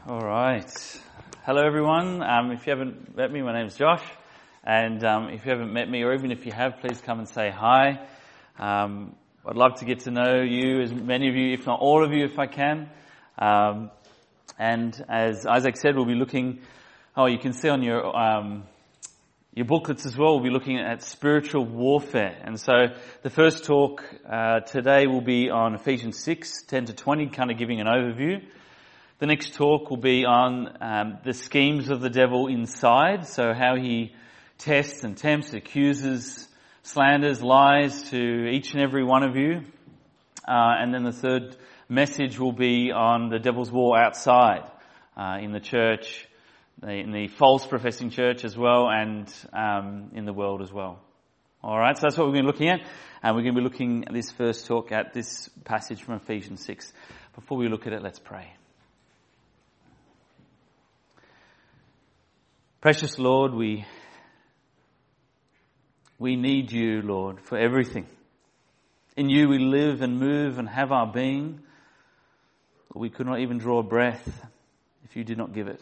All right. Hello, everyone. If you haven't met me, my name's Josh. And if you haven't met me, or even if you have, please come and say hi. I'd love to get to know you, as many of you, if not all of you, if I can. And as Isaac said, we'll be looking, you can see on your booklets as well, we'll be looking at spiritual warfare. And so the first talk today will be on Ephesians 6, 10 to 20, kind of giving an overview. The next talk will be on the schemes of the devil inside, so how he tests and tempts, accuses, slanders, lies to each and every one of you. And then the third message will be on the devil's war outside, in the church, in the false professing church as well, and in the world as well. All right, so that's what we're going to be looking at. And we're going to be looking at this first talk at this passage from Ephesians 6. Before we look at it, let's pray. Precious Lord, we need you, Lord, for everything. In you we live and move and have our being. We could not even draw a breath if you did not give it.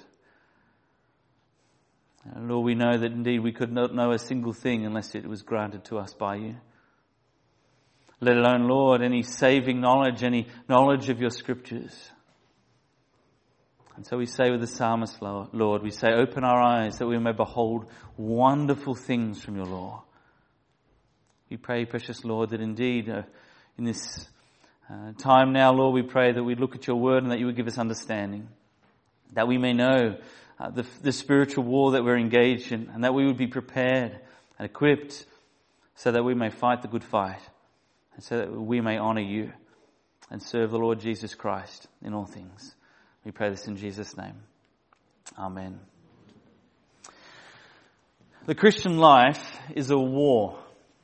And Lord, we know that indeed we could not know a single thing unless it was granted to us by you. Let alone, Lord, any saving knowledge, any knowledge of your scriptures. And so we say with the psalmist, Lord, we say, open our eyes that we may behold wonderful things from your law. We pray, precious Lord, that indeed in this time now, Lord, we pray that we look at your word and that you would give us understanding, that we may know the spiritual war that we're engaged in, and that we would be prepared and equipped so that we may fight the good fight, and so that we may honor you and serve the Lord Jesus Christ in all things. We pray this in Jesus' name. Amen. The Christian life is a war.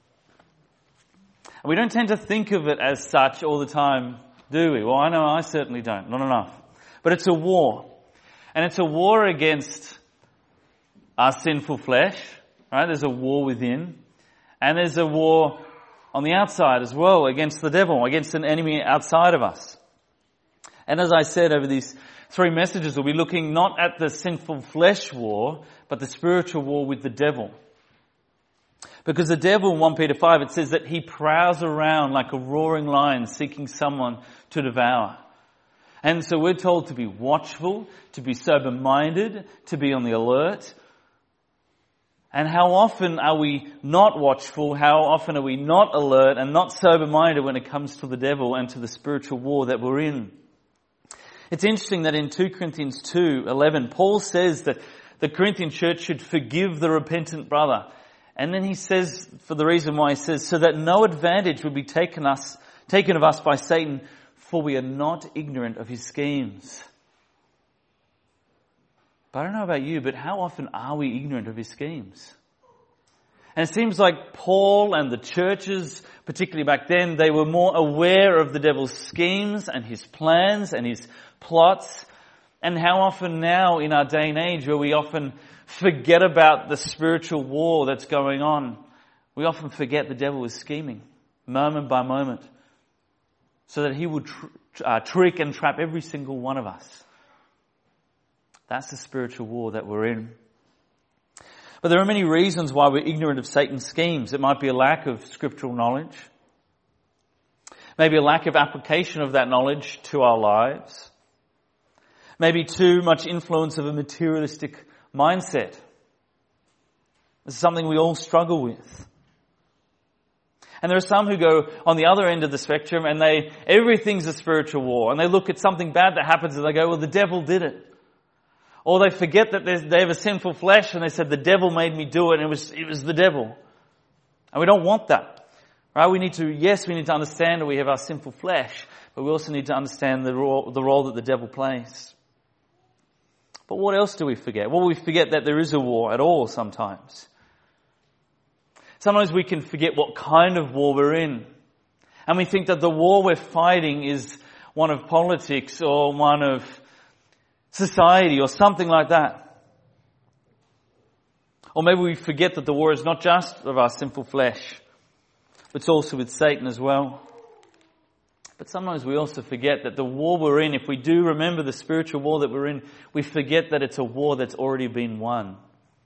We don't tend to think of it as such all the time, do we? Well, I know I certainly don't. Not enough. But it's a war. And it's a war against our sinful flesh, right? There's a war within. And there's a war on the outside as well, against the devil, against an enemy outside of us. And as I said, over these 3 messages, we'll be looking not at the sinful flesh war, but the spiritual war with the devil. Because the devil, in 1 Peter 5, it says that he prowls around like a roaring lion seeking someone to devour. And so we're told to be watchful, to be sober-minded, to be on the alert. And how often are we not watchful? How often are we not alert and not sober-minded when it comes to the devil and to the spiritual war that we're in? It's interesting that in 2 Corinthians 2:11, Paul says that the Corinthian church should forgive the repentant brother. And then he says, for the reason why he says, so that no advantage would be taken of us by Satan, for we are not ignorant of his schemes. But I don't know about you, but how often are we ignorant of his schemes? And it seems like Paul and the churches, particularly back then, they were more aware of the devil's schemes and his plans and his plots. And how often now in our day and age where we often forget about the spiritual war that's going on, we often forget the devil is scheming moment by moment so that he would trick and trap every single one of us. That's the spiritual war that we're in. But there are many reasons why we're ignorant of Satan's schemes. It might be a lack of scriptural knowledge. Maybe a lack of application of that knowledge to our lives. Maybe too much influence of a materialistic mindset. This is something we all struggle with. And there are some who go on the other end of the spectrum and everything's a spiritual war. And they look at something bad that happens and they go, well, the devil did it. Or they forget that they have a sinful flesh and they said, the devil made me do it and it was the devil. And we don't want that. Right? We need to understand that we have our sinful flesh, but we also need to understand the role that the devil plays. But what else do we forget? Well, we forget that there is a war at all sometimes. Sometimes we can forget what kind of war we're in. And we think that the war we're fighting is one of politics or one of society or something like that. Or maybe we forget that the war is not just of our sinful flesh, but it's also with Satan as well. But sometimes we also forget that the war we're in, if we do remember the spiritual war that we're in, we forget that it's a war that's already been won.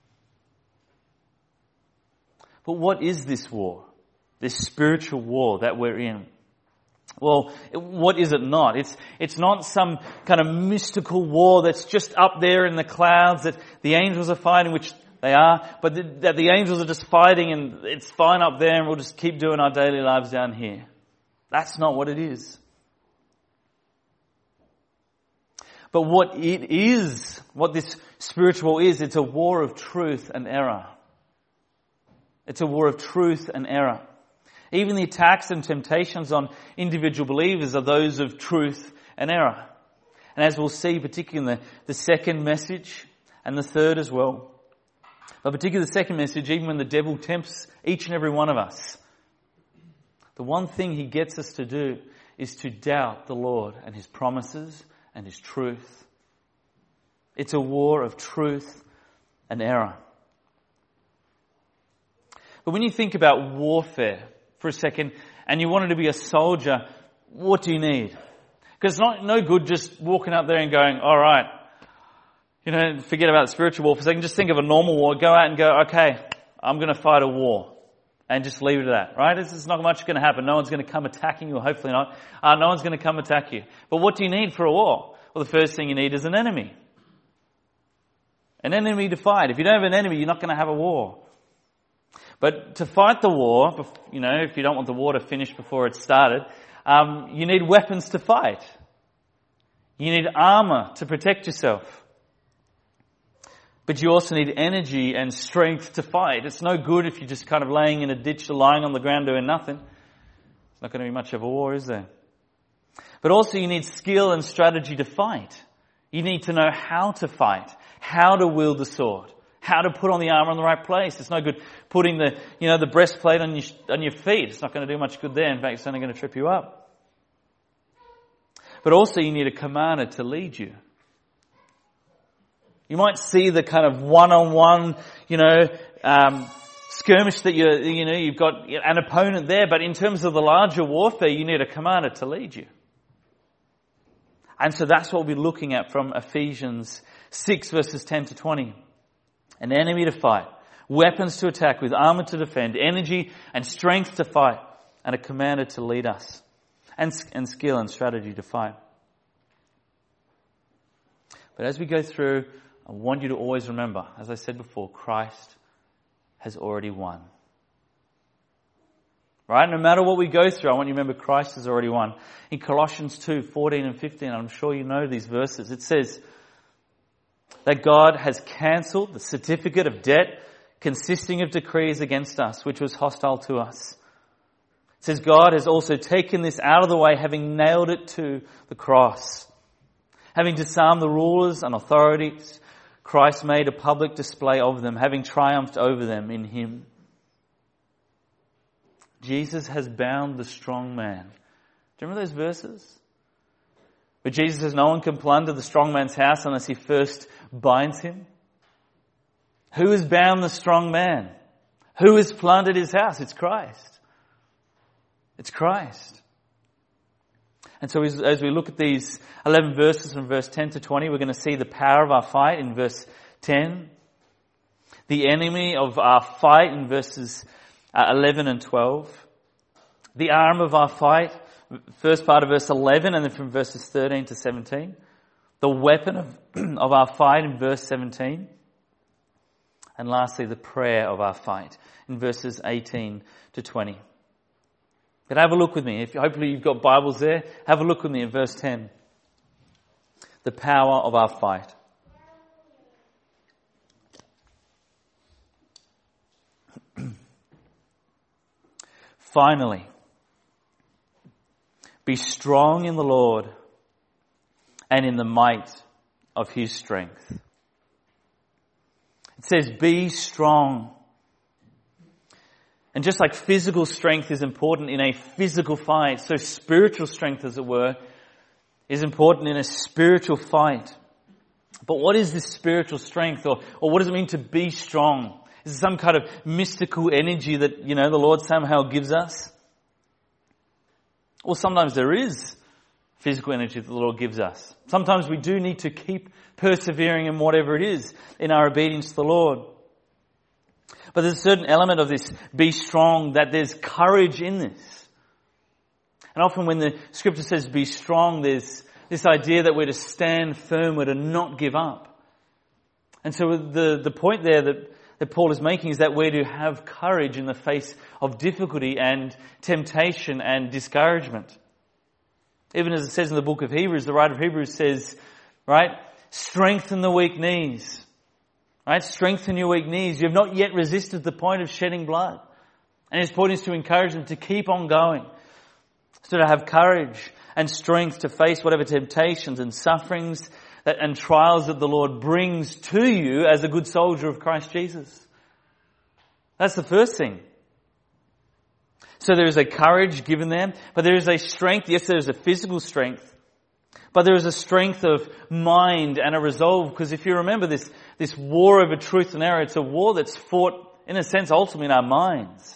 But what is this war? This spiritual war that we're in? Well, what is it not? It's not some kind of mystical war that's just up there in the clouds that the angels are fighting, which they are, but that the angels are just fighting and it's fine up there and we'll just keep doing our daily lives down here. That's not what it is. But what it is, what this spiritual is, it's a war of truth and error. It's a war of truth and error. Even the attacks and temptations on individual believers are those of truth and error. And as we'll see, particularly in the second message and the third as well, but particularly the second message, even when the devil tempts each and every one of us, the one thing he gets us to do is to doubt the Lord and his promises and his truth. It's a war of truth and error. But when you think about warfare for a second, and you wanted to be a soldier, what do you need? Because it's no good just walking up there and going, all right, forget about the spiritual war for a second, just think of a normal war, go out and go, okay, I'm going to fight a war. And just leave it at that, right? There's not much going to happen. No one's going to come attacking you, or hopefully not. No one's going to come attack you. But what do you need for a war? Well, the first thing you need is an enemy. An enemy to fight. If you don't have an enemy, you're not going to have a war. But to fight the war, if you don't want the war to finish before it started, you need weapons to fight. You need armor to protect yourself. But you also need energy and strength to fight. It's no good if you're just kind of laying in a ditch or lying on the ground doing nothing. It's not going to be much of a war, is there? But also you need skill and strategy to fight. You need to know how to fight, how to wield the sword, how to put on the armor in the right place. It's no good putting the breastplate on your feet. It's not going to do much good there. In fact, it's only going to trip you up. But also you need a commander to lead you. You might see the kind of one-on-one, skirmish that you've got an opponent there, but in terms of the larger warfare, you need a commander to lead you. And so that's what we'll be looking at from Ephesians 6 verses 10 to 20. An enemy to fight, weapons to attack with, armor to defend, energy and strength to fight, and a commander to lead us, and skill and strategy to fight. But as we go through, I want you to always remember, as I said before, Christ has already won. Right? No matter what we go through, I want you to remember Christ has already won. In Colossians 2, 14 and 15, I'm sure you know these verses, it says that God has cancelled the certificate of debt consisting of decrees against us, which was hostile to us. It says God has also taken this out of the way, having nailed it to the cross. Having disarmed the rulers and authorities, Christ made a public display of them, having triumphed over them in him. Jesus has bound the strong man. Do you remember those verses? But Jesus says no one can plunder the strong man's house unless he first binds him. Who has bound the strong man? Who has plundered his house? It's Christ. It's Christ. And so as we look at these 11 verses from verse 10 to 20, we're going to see the power of our fight in verse 10. The enemy of our fight in verses 11 and 12. The arm of our fight, first part of verse 11 and then from verses 13 to 17. The weapon of our fight in verse 17. And lastly, the prayer of our fight in verses 18 to 20. But have a look with me. Hopefully you've got Bibles there. Have a look with me at verse 10. The power of our fight. Finally, be strong in the Lord and in the might of his strength. It says, be strong. And just like physical strength is important in a physical fight, so spiritual strength, as it were, is important in a spiritual fight. But what is this spiritual strength, or what does it mean to be strong? Is it some kind of mystical energy that, the Lord somehow gives us? Or sometimes there is physical energy that the Lord gives us. Sometimes we do need to keep persevering in whatever it is in our obedience to the Lord. But there's a certain element of this be strong, that there's courage in this. And often when the scripture says be strong, there's this idea that we're to stand firm, we're to not give up. And so the point there that Paul is making is that we're to have courage in the face of difficulty and temptation and discouragement. Even as it says in the book of Hebrews, the writer of Hebrews says, right, strengthen the weak knees. Right, strengthen your weak knees. You have not yet resisted the point of shedding blood. And his point is to encourage them to keep on going. So to have courage and strength to face whatever temptations and sufferings and trials that the Lord brings to you as a good soldier of Christ Jesus. That's the first thing. So there is a courage given them, but there is a strength. Yes, there is a physical strength, but there is a strength of mind and a resolve. Because if you remember this war over truth and error, it's a war that's fought, in a sense, ultimately in our minds.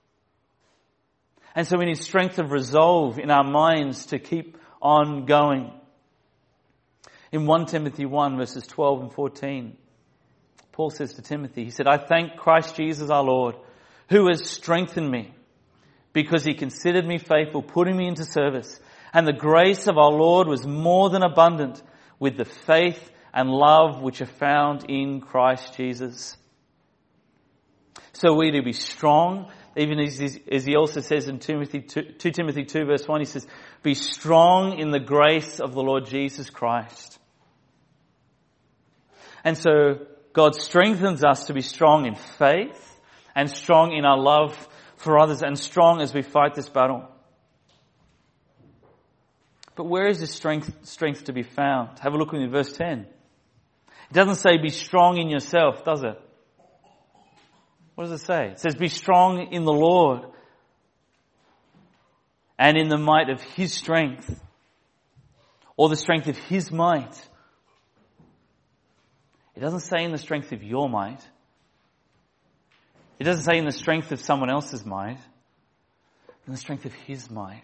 And so we need strength of resolve in our minds to keep on going. In 1 Timothy 1 verses 12 and 14, Paul says to Timothy, he said, I thank Christ Jesus our Lord, who has strengthened me, because he considered me faithful, putting me into service. And the grace of our Lord was more than abundant with the faith and love which are found in Christ Jesus. So we to be strong, even as he also says in 2 Timothy 2 verse 1, he says, be strong in the grace of the Lord Jesus Christ. And so God strengthens us to be strong in faith and strong in our love for others and strong as we fight this battle. But where is this strength to be found? Have a look in verse 10. It doesn't say be strong in yourself, does it? What does it say? It says be strong in the Lord and in the might of his strength, or the strength of his might. It doesn't say in the strength of your might. It doesn't say in the strength of someone else's might. In the strength of his might.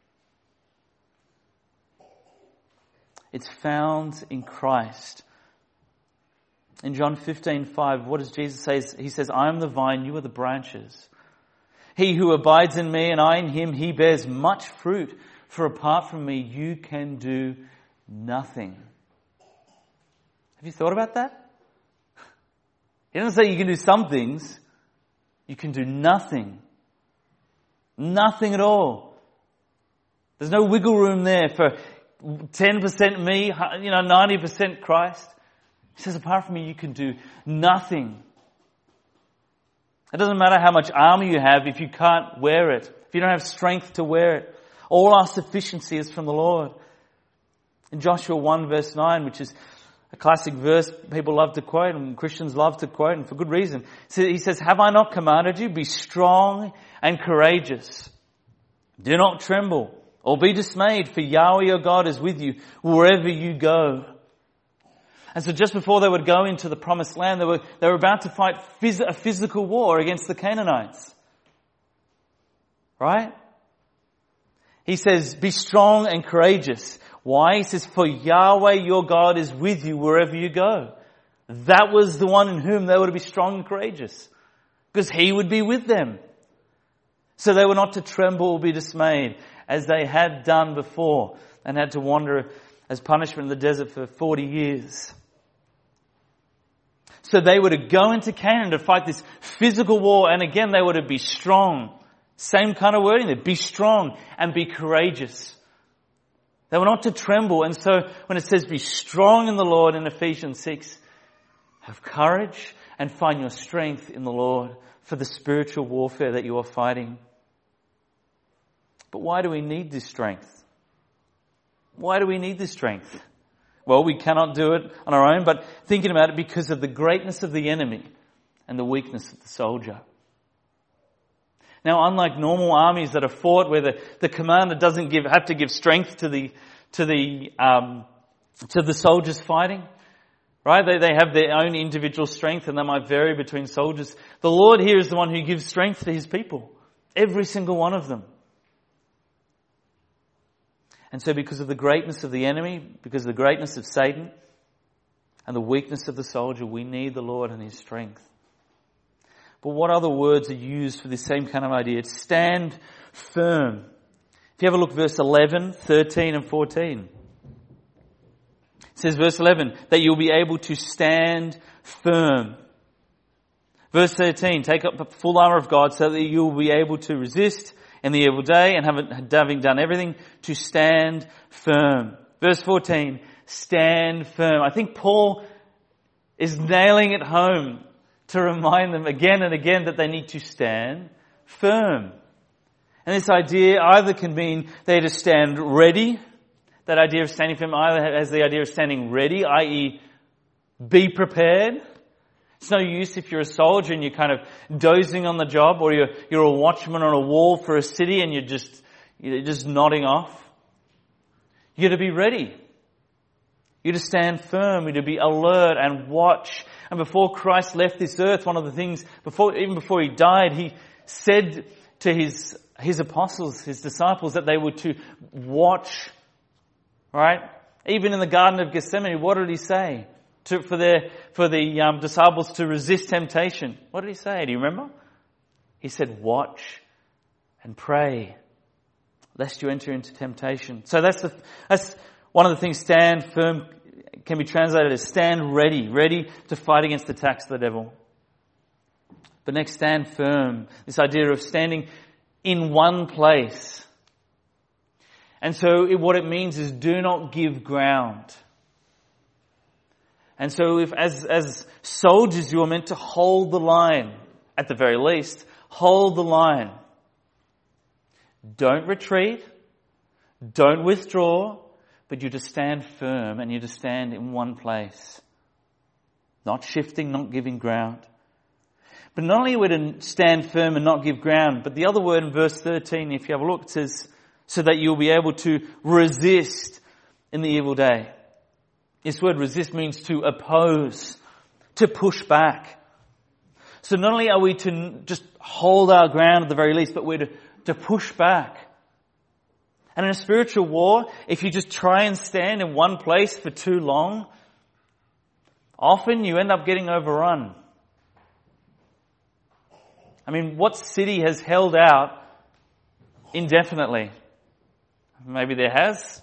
It's found in Christ. In John 15:5, what does Jesus say? He says, I am the vine, you are the branches. He who abides in me and I in him, he bears much fruit. For apart from me, you can do nothing. Have you thought about that? He doesn't say you can do some things. You can do nothing. Nothing at all. There's no wiggle room there for 10% me, 90% Christ. He says, apart from me, you can do nothing. It doesn't matter how much armor you have if you can't wear it, if you don't have strength to wear it. All our sufficiency is from the Lord. In Joshua 1 verse 9, which is a classic verse people love to quote and Christians love to quote, and for good reason. He says, have I not commanded you? Be strong and courageous. Do not tremble or be dismayed, for Yahweh your God is with you wherever you go. And so just before they would go into the promised land, they were about to fight a physical war against the Canaanites. Right? He says, be strong and courageous. Why? He says, for Yahweh your God is with you wherever you go. That was the one in whom they were to be strong and courageous, because he would be with them. So they were not to tremble or be dismayed as they had done before and had to wander as punishment in the desert for 40 years. So they were to go into Canaan to fight this physical war, and again they were to be strong. Same kind of wording there, be strong and be courageous. They were not to tremble. And so when it says be strong in the Lord in Ephesians 6, have courage and find your strength in the Lord for the spiritual warfare that you are fighting. But why do we need this strength? Why do we need this strength? Well, we cannot do it on our own, but thinking about it, because of the greatness of the enemy and the weakness of the soldier. Now, unlike normal armies that are fought where the commander doesn't have to give strength to the soldiers fighting, right? They have their own individual strength and they might vary between soldiers. The Lord here is the one who gives strength to his people. Every single one of them. And so because of the greatness of the enemy, because of the greatness of Satan, and the weakness of the soldier, we need the Lord and His strength. But what other words are used for this same kind of idea? It's stand firm. If you have a look, verse 11, 13 and 14. It says, verse 11, that you'll be able to stand firm. Verse 13, take up the full armor of God so that you'll be able to resist in the evil day and having done everything, to stand firm. Verse 14, stand firm. I think Paul is nailing it home to remind them again and again that they need to stand firm. And this idea either can mean they're to stand ready. That idea of standing firm either has the idea of standing ready, i.e. be prepared. It's no use if you're a soldier and you're kind of dozing on the job, or you're a watchman on a wall for a city and you're just nodding off. You're to be ready. You're to stand firm. You're to be alert and watch. And before Christ left this earth, one of the things, even before He died, He said to His apostles, His disciples, that they were to watch. Right? Even in the Garden of Gethsemane, what did He say? For the disciples to resist temptation. What did He say? Do you remember? He said, watch and pray, lest you enter into temptation. So that's one of the things. Stand firm can be translated as stand ready to fight against the attacks of the devil. But next, stand firm. This idea of standing in one place. And so what it means is do not give ground. And so if as soldiers you are meant to hold the line, at the very least, hold the line. Don't retreat. Don't withdraw. But you're to stand firm and you're to stand in one place. Not shifting, not giving ground. But not only are we to stand firm and not give ground, but the other word in verse 13, if you have a look, it says, so that you'll be able to resist in the evil day. This word resist means to oppose, to push back. So not only are we to just hold our ground at the very least, but we're to push back. And in a spiritual war, if you just try and stand in one place for too long, often you end up getting overrun. I mean, what city has held out indefinitely? Maybe there has.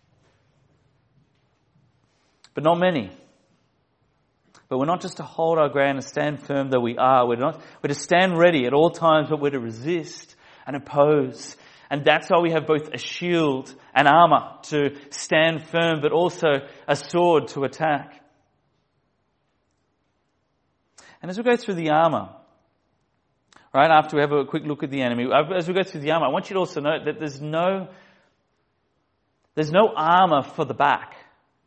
But not many. But we're not just to hold our ground and stand firm, though we are. We're to stand ready at all times, but we're to resist and oppose. And that's why we have both a shield and armor to stand firm, but also a sword to attack. And as we go through the armor, right, after we have a quick look at the enemy, as we go through the armor, I want you to also note that there's no armor for the back.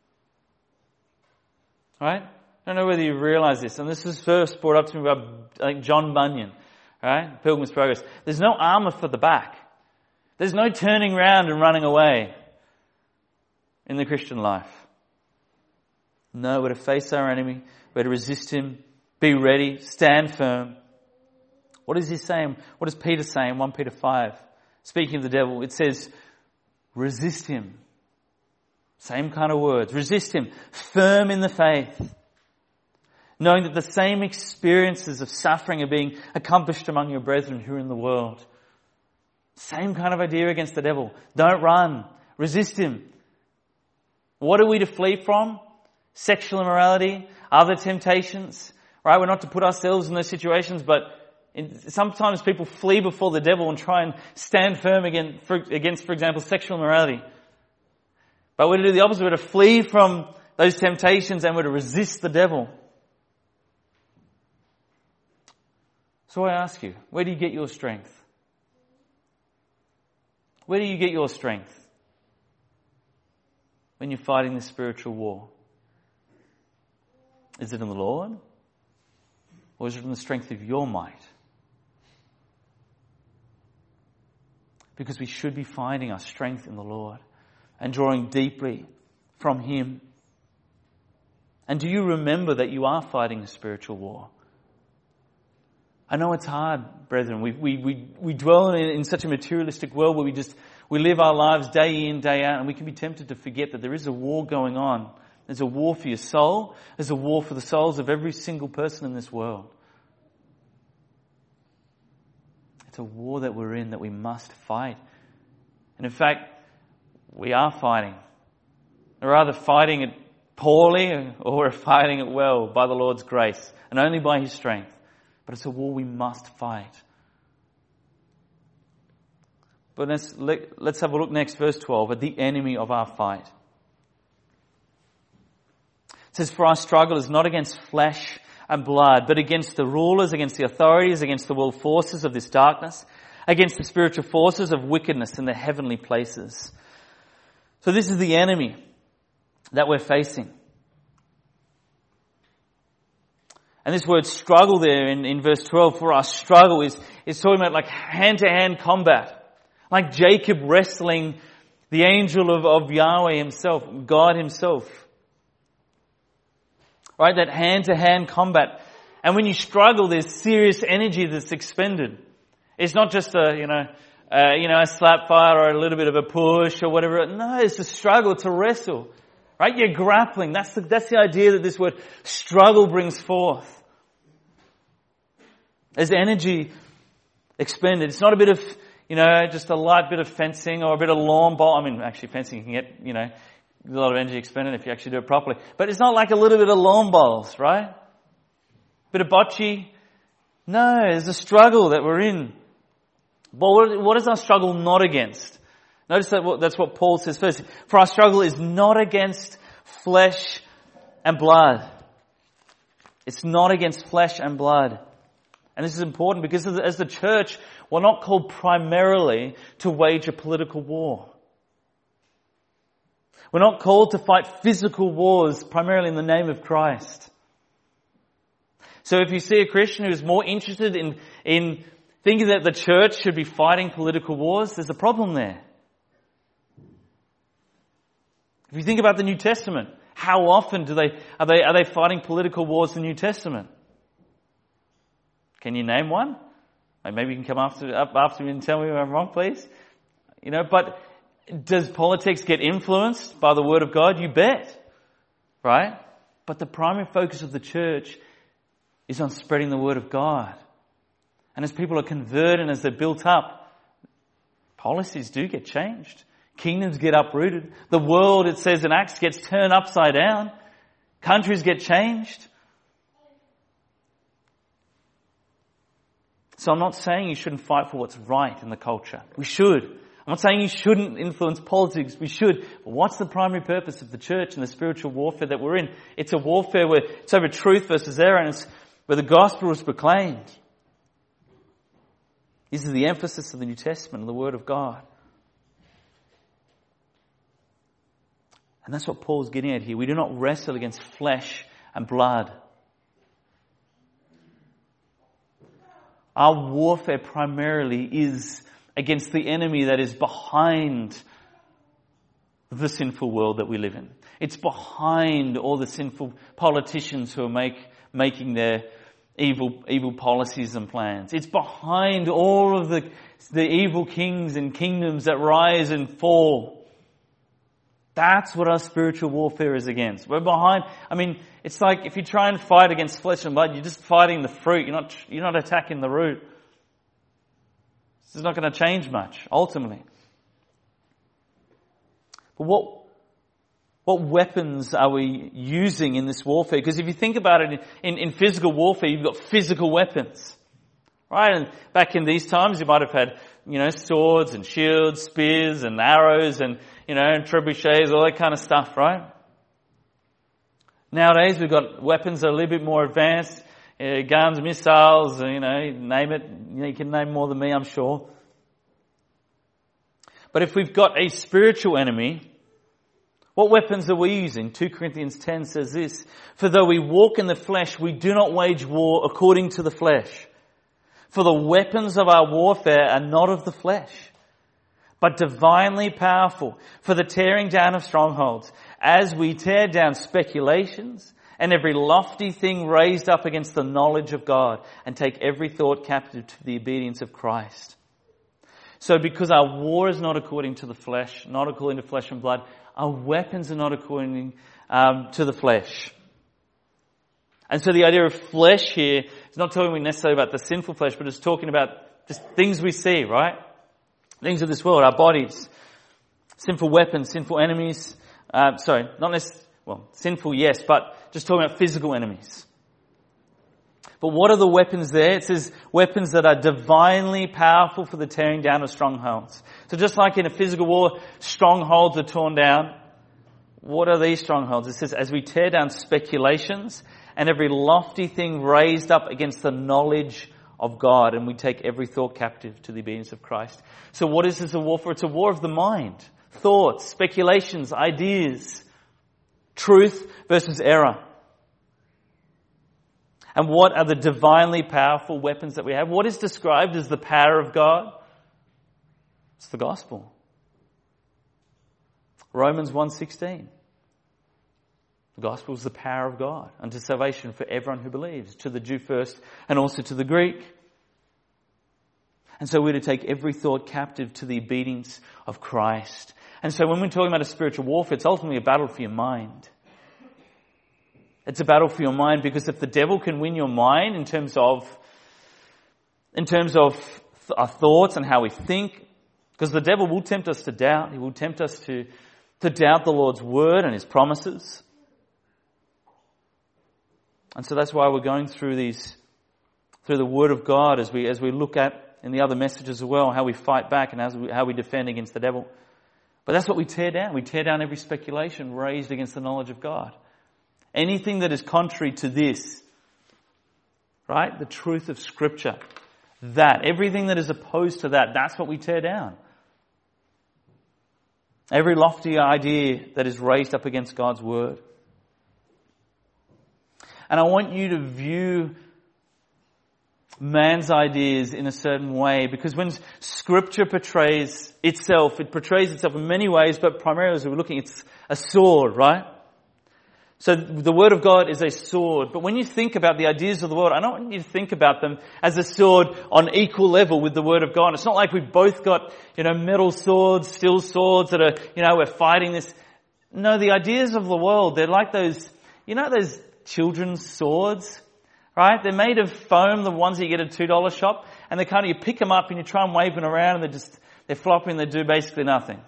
Right? I don't know whether you realize this. And this was first brought up to me by John Bunyan. Right? Pilgrim's Progress. There's no armor for the back. There's no turning around and running away in the Christian life. No, we're to face our enemy. We're to resist him. Be ready. Stand firm. What is he saying? What is Peter saying? 1 Peter 5. Speaking of the devil, it says, resist him. Same kind of words. Resist him. Firm in the faith. Knowing that the same experiences of suffering are being accomplished among your brethren who are in the world. Same kind of idea against the devil. Don't run. Resist him. What are we to flee from? Sexual immorality, other temptations. Right? We're not to put ourselves in those situations, but sometimes people flee before the devil and try and stand firm against, for example, sexual immorality. But we're to do the opposite. We're to flee from those temptations and we're to resist the devil. So I ask you, where do you get your strength? Where do you get your strength when you're fighting this spiritual war? Is it in the Lord? Or is it in the strength of your might? Because we should be finding our strength in the Lord and drawing deeply from Him. And do you remember that you are fighting a spiritual war? I know it's hard, brethren. We dwell in such a materialistic world where We live our lives day in, day out, and we can be tempted to forget that there is a war going on. There's a war for your soul. There's a war for the souls of every single person in this world. It's a war that we're in that we must fight. And in fact, we are fighting. We're either fighting it poorly or we're fighting it well by the Lord's grace and only by His strength. But it's a war we must fight. But let's have a look next, verse 12, at the enemy of our fight. It says, for our struggle is not against flesh and blood, but against the rulers, against the authorities, against the world forces of this darkness, against the spiritual forces of wickedness in the heavenly places. So this is the enemy that we're facing. And this word struggle there in verse 12, for our struggle is talking about like hand-to-hand combat. Like Jacob wrestling the angel of Yahweh himself, God himself. Right, that hand-to-hand combat. And when you struggle, there's serious energy that's expended. It's not just a slap fight or a little bit of a push or whatever. No, it's a struggle, it's a wrestle. Right, you're grappling. That's the idea that this word struggle brings forth. There's energy expended. It's not a bit of, just a light bit of fencing or a bit of lawn bowl. I mean, actually fencing can get, a lot of energy expended if you actually do it properly. But it's not like a little bit of lawn bowls, right? Bit of bocce. No, there's a struggle that we're in. But what is our struggle not against? Notice that's what Paul says first. For our struggle is not against flesh and blood. It's not against flesh and blood. And this is important because as the church, we're not called primarily to wage a political war. We're not called to fight physical wars primarily in the name of Christ. So if you see a Christian who is more interested in thinking that the church should be fighting political wars, there's a problem there. If you think about the New Testament, how often are they fighting political wars in the New Testament? Can you name one? Maybe you can come up after me and tell me if I'm wrong, please. But does politics get influenced by the Word of God? You bet. Right? But the primary focus of the church is on spreading the Word of God. And as people are converted and as they're built up, policies do get changed. Kingdoms get uprooted. The world, it says in Acts, gets turned upside down. Countries get changed. So I'm not saying you shouldn't fight for what's right in the culture. We should. I'm not saying you shouldn't influence politics. We should. But what's the primary purpose of the church and the spiritual warfare that we're in? It's a warfare where it's over truth versus error, and it's where the gospel is proclaimed. This is the emphasis of the New Testament and the Word of God. And that's what Paul's getting at here. We do not wrestle against flesh and blood. Our warfare primarily is against the enemy that is behind the sinful world that we live in. It's behind all the sinful politicians who are making their evil policies and plans. It's behind all of the evil kings and kingdoms that rise and fall. That's what our spiritual warfare is against. We're behind. It's like if you try and fight against flesh and blood, you're just fighting the fruit. You're not attacking the root. This is not going to change much, ultimately. But what weapons are we using in this warfare? Because if you think about it, in physical warfare, you've got physical weapons. Right? And back in these times, you might have had, swords and shields, spears and arrows and trebuchets, all that kind of stuff, right? Nowadays, we've got weapons that are a little bit more advanced, guns, missiles, name it. You can name more than me, I'm sure. But if we've got a spiritual enemy, what weapons are we using? 2 Corinthians 10 says this, for though we walk in the flesh, we do not wage war according to the flesh. For the weapons of our warfare are not of the flesh, but divinely powerful for the tearing down of strongholds, as we tear down speculations and every lofty thing raised up against the knowledge of God, and take every thought captive to the obedience of Christ. So because our war is not according to the flesh, not according to flesh and blood, our weapons are not according to the flesh. And so the idea of flesh here is not talking necessarily about the sinful flesh, but it's talking about just things we see, right? Things of this world, our bodies, sinful weapons, sinful enemies. Sinful, yes, but just talking about physical enemies. But what are the weapons there? It says weapons that are divinely powerful for the tearing down of strongholds. So just like in a physical war, strongholds are torn down. What are these strongholds? It says, as we tear down speculations and every lofty thing raised up against the knowledge of God, and we take every thought captive to the obedience of Christ. So what is this a war for? It's a war of the mind. Thoughts, speculations, ideas. Truth versus error. And what are the divinely powerful weapons that we have? What is described as the power of God? It's the gospel. Romans 1:16. The gospel is the power of God unto salvation for everyone who believes, to the Jew first and also to the Greek. And so we're to take every thought captive to the obedience of Christ. And so when we're talking about a spiritual warfare, it's ultimately a battle for your mind. It's a battle for your mind, because if the devil can win your mind in terms of our thoughts and how we think, because the devil will tempt us to doubt. He will tempt us to doubt the Lord's word and his promises. And so that's why we're going through the word of God as we look at in the other messages as well, how we fight back and how we defend against the devil. But that's what we tear down. We tear down every speculation raised against the knowledge of God. Anything that is contrary to this, right? The truth of Scripture. Everything that is opposed to that, that's what we tear down. Every lofty idea that is raised up against God's word. And I want you to view man's ideas in a certain way, because when Scripture portrays itself, it portrays itself in many ways, but primarily as we're looking, it's a sword, right? So the Word of God is a sword. But when you think about the ideas of the world, I don't want you to think about them as a sword on equal level with the Word of God. It's not like we've both got, metal swords, steel swords that are, we're fighting this. No, the ideas of the world, they're like those, those children's swords, right? They're made of foam, the ones that you get at a $2 shop, and you pick them up and you try and wave them around and they're floppy and they do basically nothing.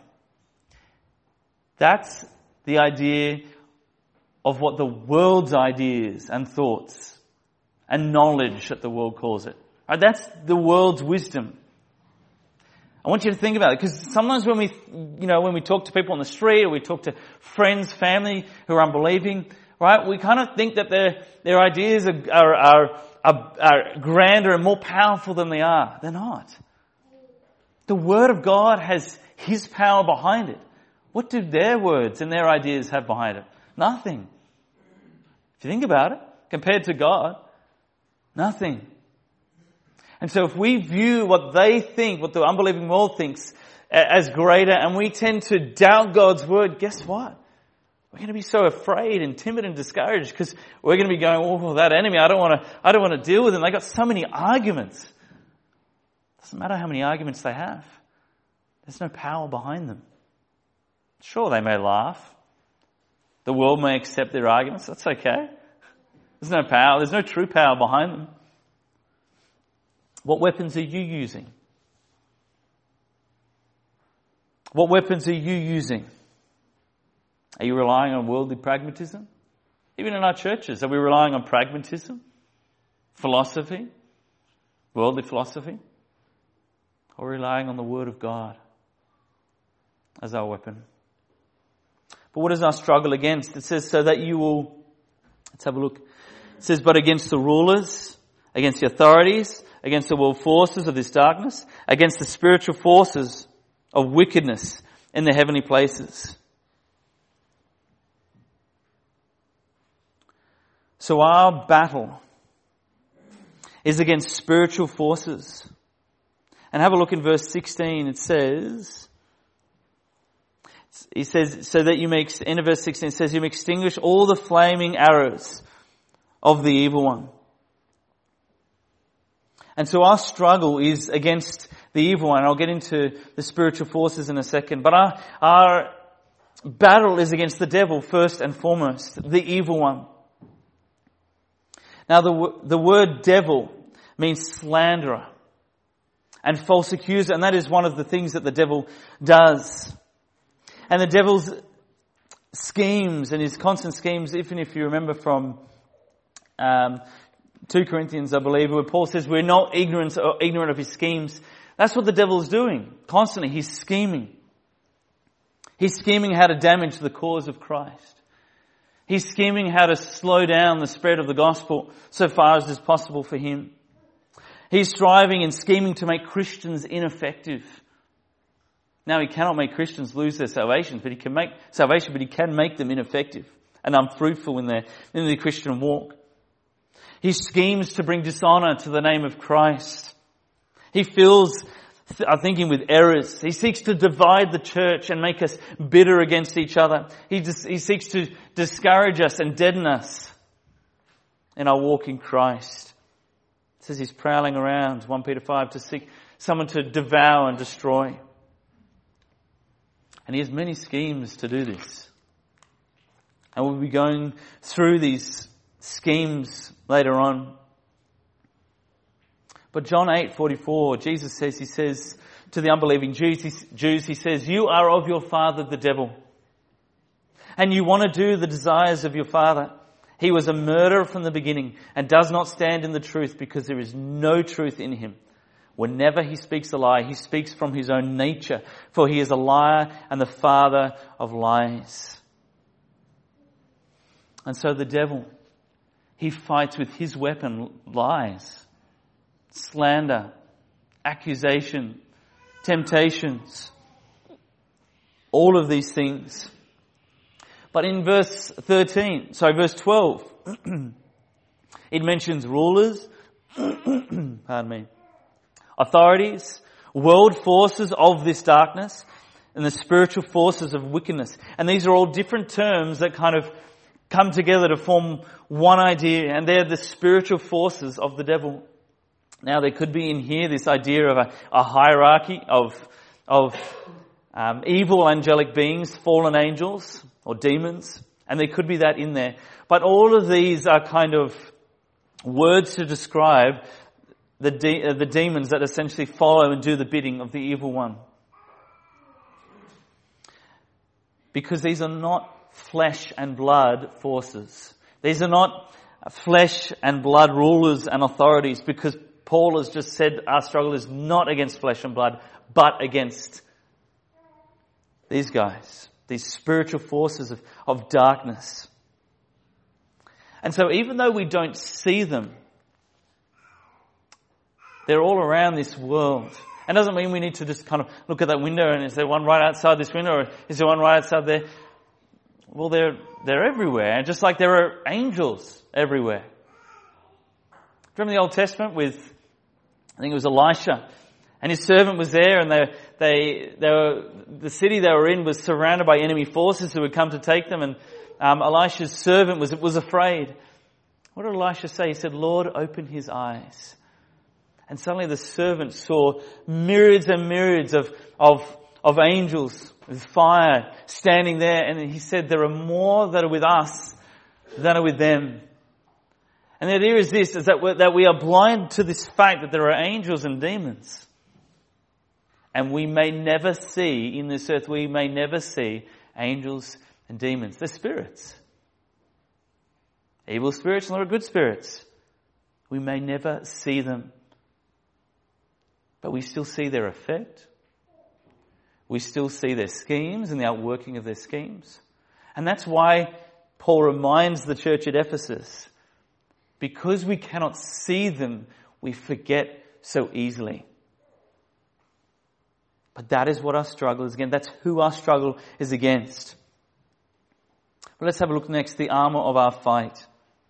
That's the idea of what the world's ideas and thoughts and knowledge that the world calls it. Right? That's the world's wisdom. I want you to think about it, because sometimes when we talk to people on the street, or we talk to friends, family who are unbelieving, right? We kind of think that their ideas are grander and more powerful than they are. They're not. The Word of God has His power behind it. What do their words and their ideas have behind it? Nothing. If you think about it, compared to God, nothing. And so if we view what they think, what the unbelieving world thinks, as greater, and we tend to doubt God's word, guess what? We're going to be so afraid and timid and discouraged, because we're going to be going, oh, that enemy, I don't want to deal with them. They got so many arguments. Doesn't matter how many arguments they have. There's no power behind them. Sure, they may laugh. The world may accept their arguments. That's okay. There's no power. There's no true power behind them. What weapons are you using? What weapons are you using? Are you relying on worldly pragmatism? Even in our churches, are we relying on pragmatism? Philosophy? Worldly philosophy? Or relying on the Word of God as our weapon? But what is our struggle against? It says, so that you will, let's have a look. It says, but against the rulers, against the authorities, against the world forces of this darkness, against the spiritual forces of wickedness in the heavenly places. So our battle is against spiritual forces. And have a look in verse 16. He says, so that you may, in verse 16, it says, you may extinguish all the flaming arrows of the evil one. And so our struggle is against the evil one. I'll get into the spiritual forces in a second. But our battle is against the devil first and foremost, the evil one. Now the word devil means slanderer and false accuser, and that is one of the things that the devil does. And the devil's schemes and his constant schemes, even if you remember from 2 Corinthians, I believe, where Paul says we're not ignorant of his schemes. That's what the devil's doing. Constantly, he's scheming. He's scheming how to damage the cause of Christ. He's scheming how to slow down the spread of the gospel so far as is possible for him. He's striving and scheming to make Christians ineffective. Now, he cannot make Christians lose their salvation, but he can make them ineffective and unfruitful in the Christian walk. He schemes to bring dishonor to the name of Christ. He fills our thinking with errors. He seeks to divide the church and make us bitter against each other. He seeks to discourage us and deaden us in our walk in Christ. It says he's prowling around, 1 Peter 5, to seek someone to devour and destroy. And he has many schemes to do this. And we'll be going through these schemes later on. But John 8:44, Jesus says to the unbelieving Jews, he says, you are of your father the devil, and you want to do the desires of your father. He was a murderer from the beginning and does not stand in the truth because there is no truth in him. Whenever he speaks a lie, he speaks from his own nature, for he is a liar and the father of lies. And so the devil, he fights with his weapon, lies, slander, accusation, temptations, all of these things. But in verse 12, it mentions rulers, authorities, world forces of this darkness, and the spiritual forces of wickedness. And these are all different terms that kind of come together to form one idea, and they're the spiritual forces of the devil. Now, there could be in here this idea of a hierarchy of evil angelic beings, fallen angels or demons, and there could be that in there. But all of these are kind of words to describe the demons that essentially follow and do the bidding of the evil one. Because these are not flesh and blood forces. These are not flesh and blood rulers and authorities, because Paul has just said our struggle is not against flesh and blood, but against these guys, these spiritual forces of darkness. And so even though we don't see them, they're all around this world. And it doesn't mean we need to just kind of look at that window and is there one right outside this window, or is there one right outside there? Well, they're everywhere. And just like there are angels everywhere. Do you remember the Old Testament with, I think it was Elisha, and his servant was there, and the city they were in was surrounded by enemy forces who would come to take them, and Elisha's servant was afraid. What did Elisha say? He said, Lord, open his eyes. And suddenly the servant saw myriads and myriads of angels with fire standing there, and he said, there are more that are with us than are with them. And the idea is this, is that we are blind to this fact that there are angels and demons. And we may never see, in this earth, we may never see angels and demons. They're spirits. Evil spirits and there are good spirits. We may never see them. But we still see their effect. We still see their schemes and the outworking of their schemes. And that's why Paul reminds the church at Ephesus, because we cannot see them, we forget so easily. But that is what our struggle is against. That's who our struggle is against. But let's have a look next, the armor of our fight.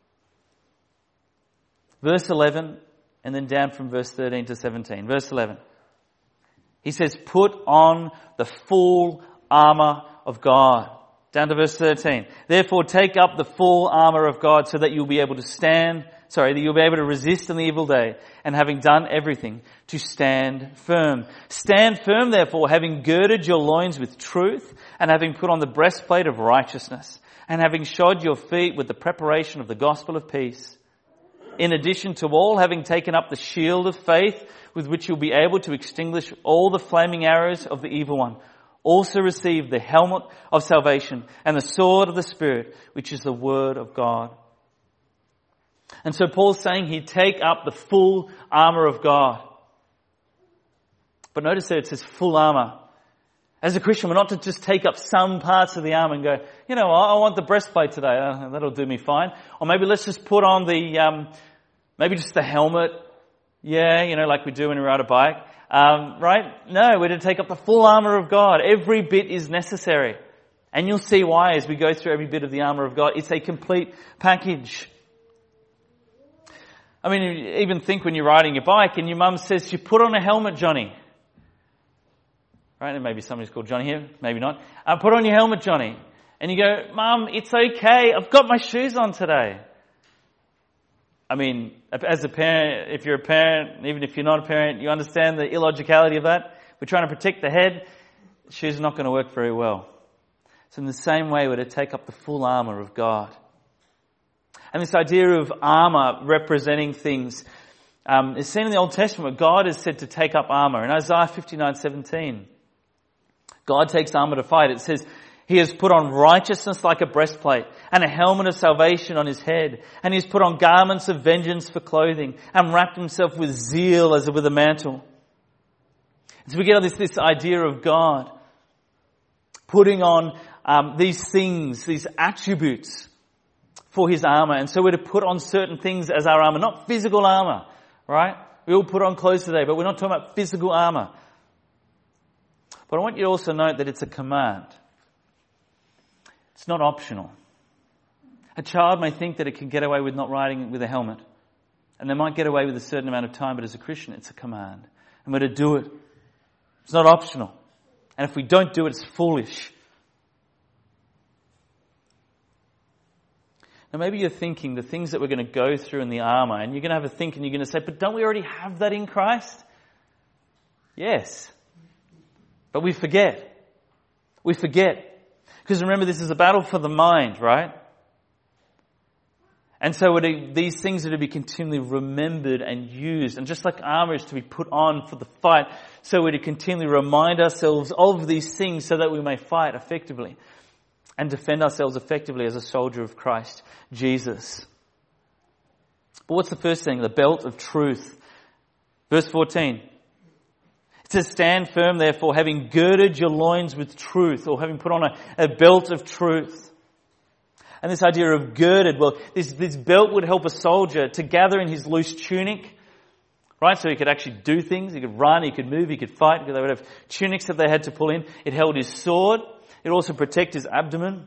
Verse 11, and then down from verse 13 to 17. Verse 11. He says, put on the full armor of God. Down to verse 13. Therefore take up the full armour of God so that you'll be able to resist in the evil day, and having done everything, to stand firm. Stand firm, therefore, having girded your loins with truth, and having put on the breastplate of righteousness, and having shod your feet with the preparation of the gospel of peace. In addition to all, having taken up the shield of faith, with which you'll be able to extinguish all the flaming arrows of the evil one. Also receive the helmet of salvation and the sword of the Spirit, which is the word of God. And so Paul's saying here, take up the full armour of God. But notice that it says full armour. As a Christian, we're not to just take up some parts of the armour and go, I want the breastplate today. That'll do me fine. Or maybe let's just put on maybe just the helmet. Yeah, like we do when we ride a bike. Right? No, we're to take up the full armour of God. Every bit is necessary. And you'll see why as we go through every bit of the armour of God. It's a complete package. I mean, you even think when you're riding your bike and your mum says, you put on a helmet, Johnny. Right? And maybe somebody's called Johnny here. Maybe not. Put on your helmet, Johnny. And you go, Mum, it's okay. I've got my shoes on today. I mean, as a parent, if you're a parent, even if you're not a parent, you understand the illogicality of that. We're trying to protect the head. Shoes are not going to work very well. So in the same way, we're to take up the full armour of God. And this idea of armour representing things is seen in the Old Testament where God is said to take up armour. In Isaiah 59:17, God takes armour to fight. It says, He has put on righteousness like a breastplate and a helmet of salvation on his head. And he's put on garments of vengeance for clothing and wrapped himself with zeal as with a mantle. So we get this idea of God putting on these things, these attributes for his armour. And so we're to put on certain things as our armour, not physical armour, right? We all put on clothes today, but we're not talking about physical armour. But I want you to also note that it's a command. It's not optional. A child may think that it can get away with not riding with a helmet. And they might get away with a certain amount of time, but as a Christian, it's a command. And we're to do it. It's not optional. And if we don't do it, it's foolish. Now maybe you're thinking the things that we're going to go through in the armour, and you're going to have a think and you're going to say, but don't we already have that in Christ? Yes. But we forget. We forget. Because remember, this is a battle for the mind, right? And so these things are to be continually remembered and used. And just like armour is to be put on for the fight, so we're to continually remind ourselves of these things so that we may fight effectively and defend ourselves effectively as a soldier of Christ Jesus. But what's the first thing? The belt of truth. Verse 14. It says, stand firm, therefore, having girded your loins with truth, or having put on a belt of truth. And this idea of girded, well, this belt would help a soldier to gather in his loose tunic, right? So he could actually do things. He could run, he could move, he could fight. They would have tunics that they had to pull in. It held his sword. It also protected his abdomen.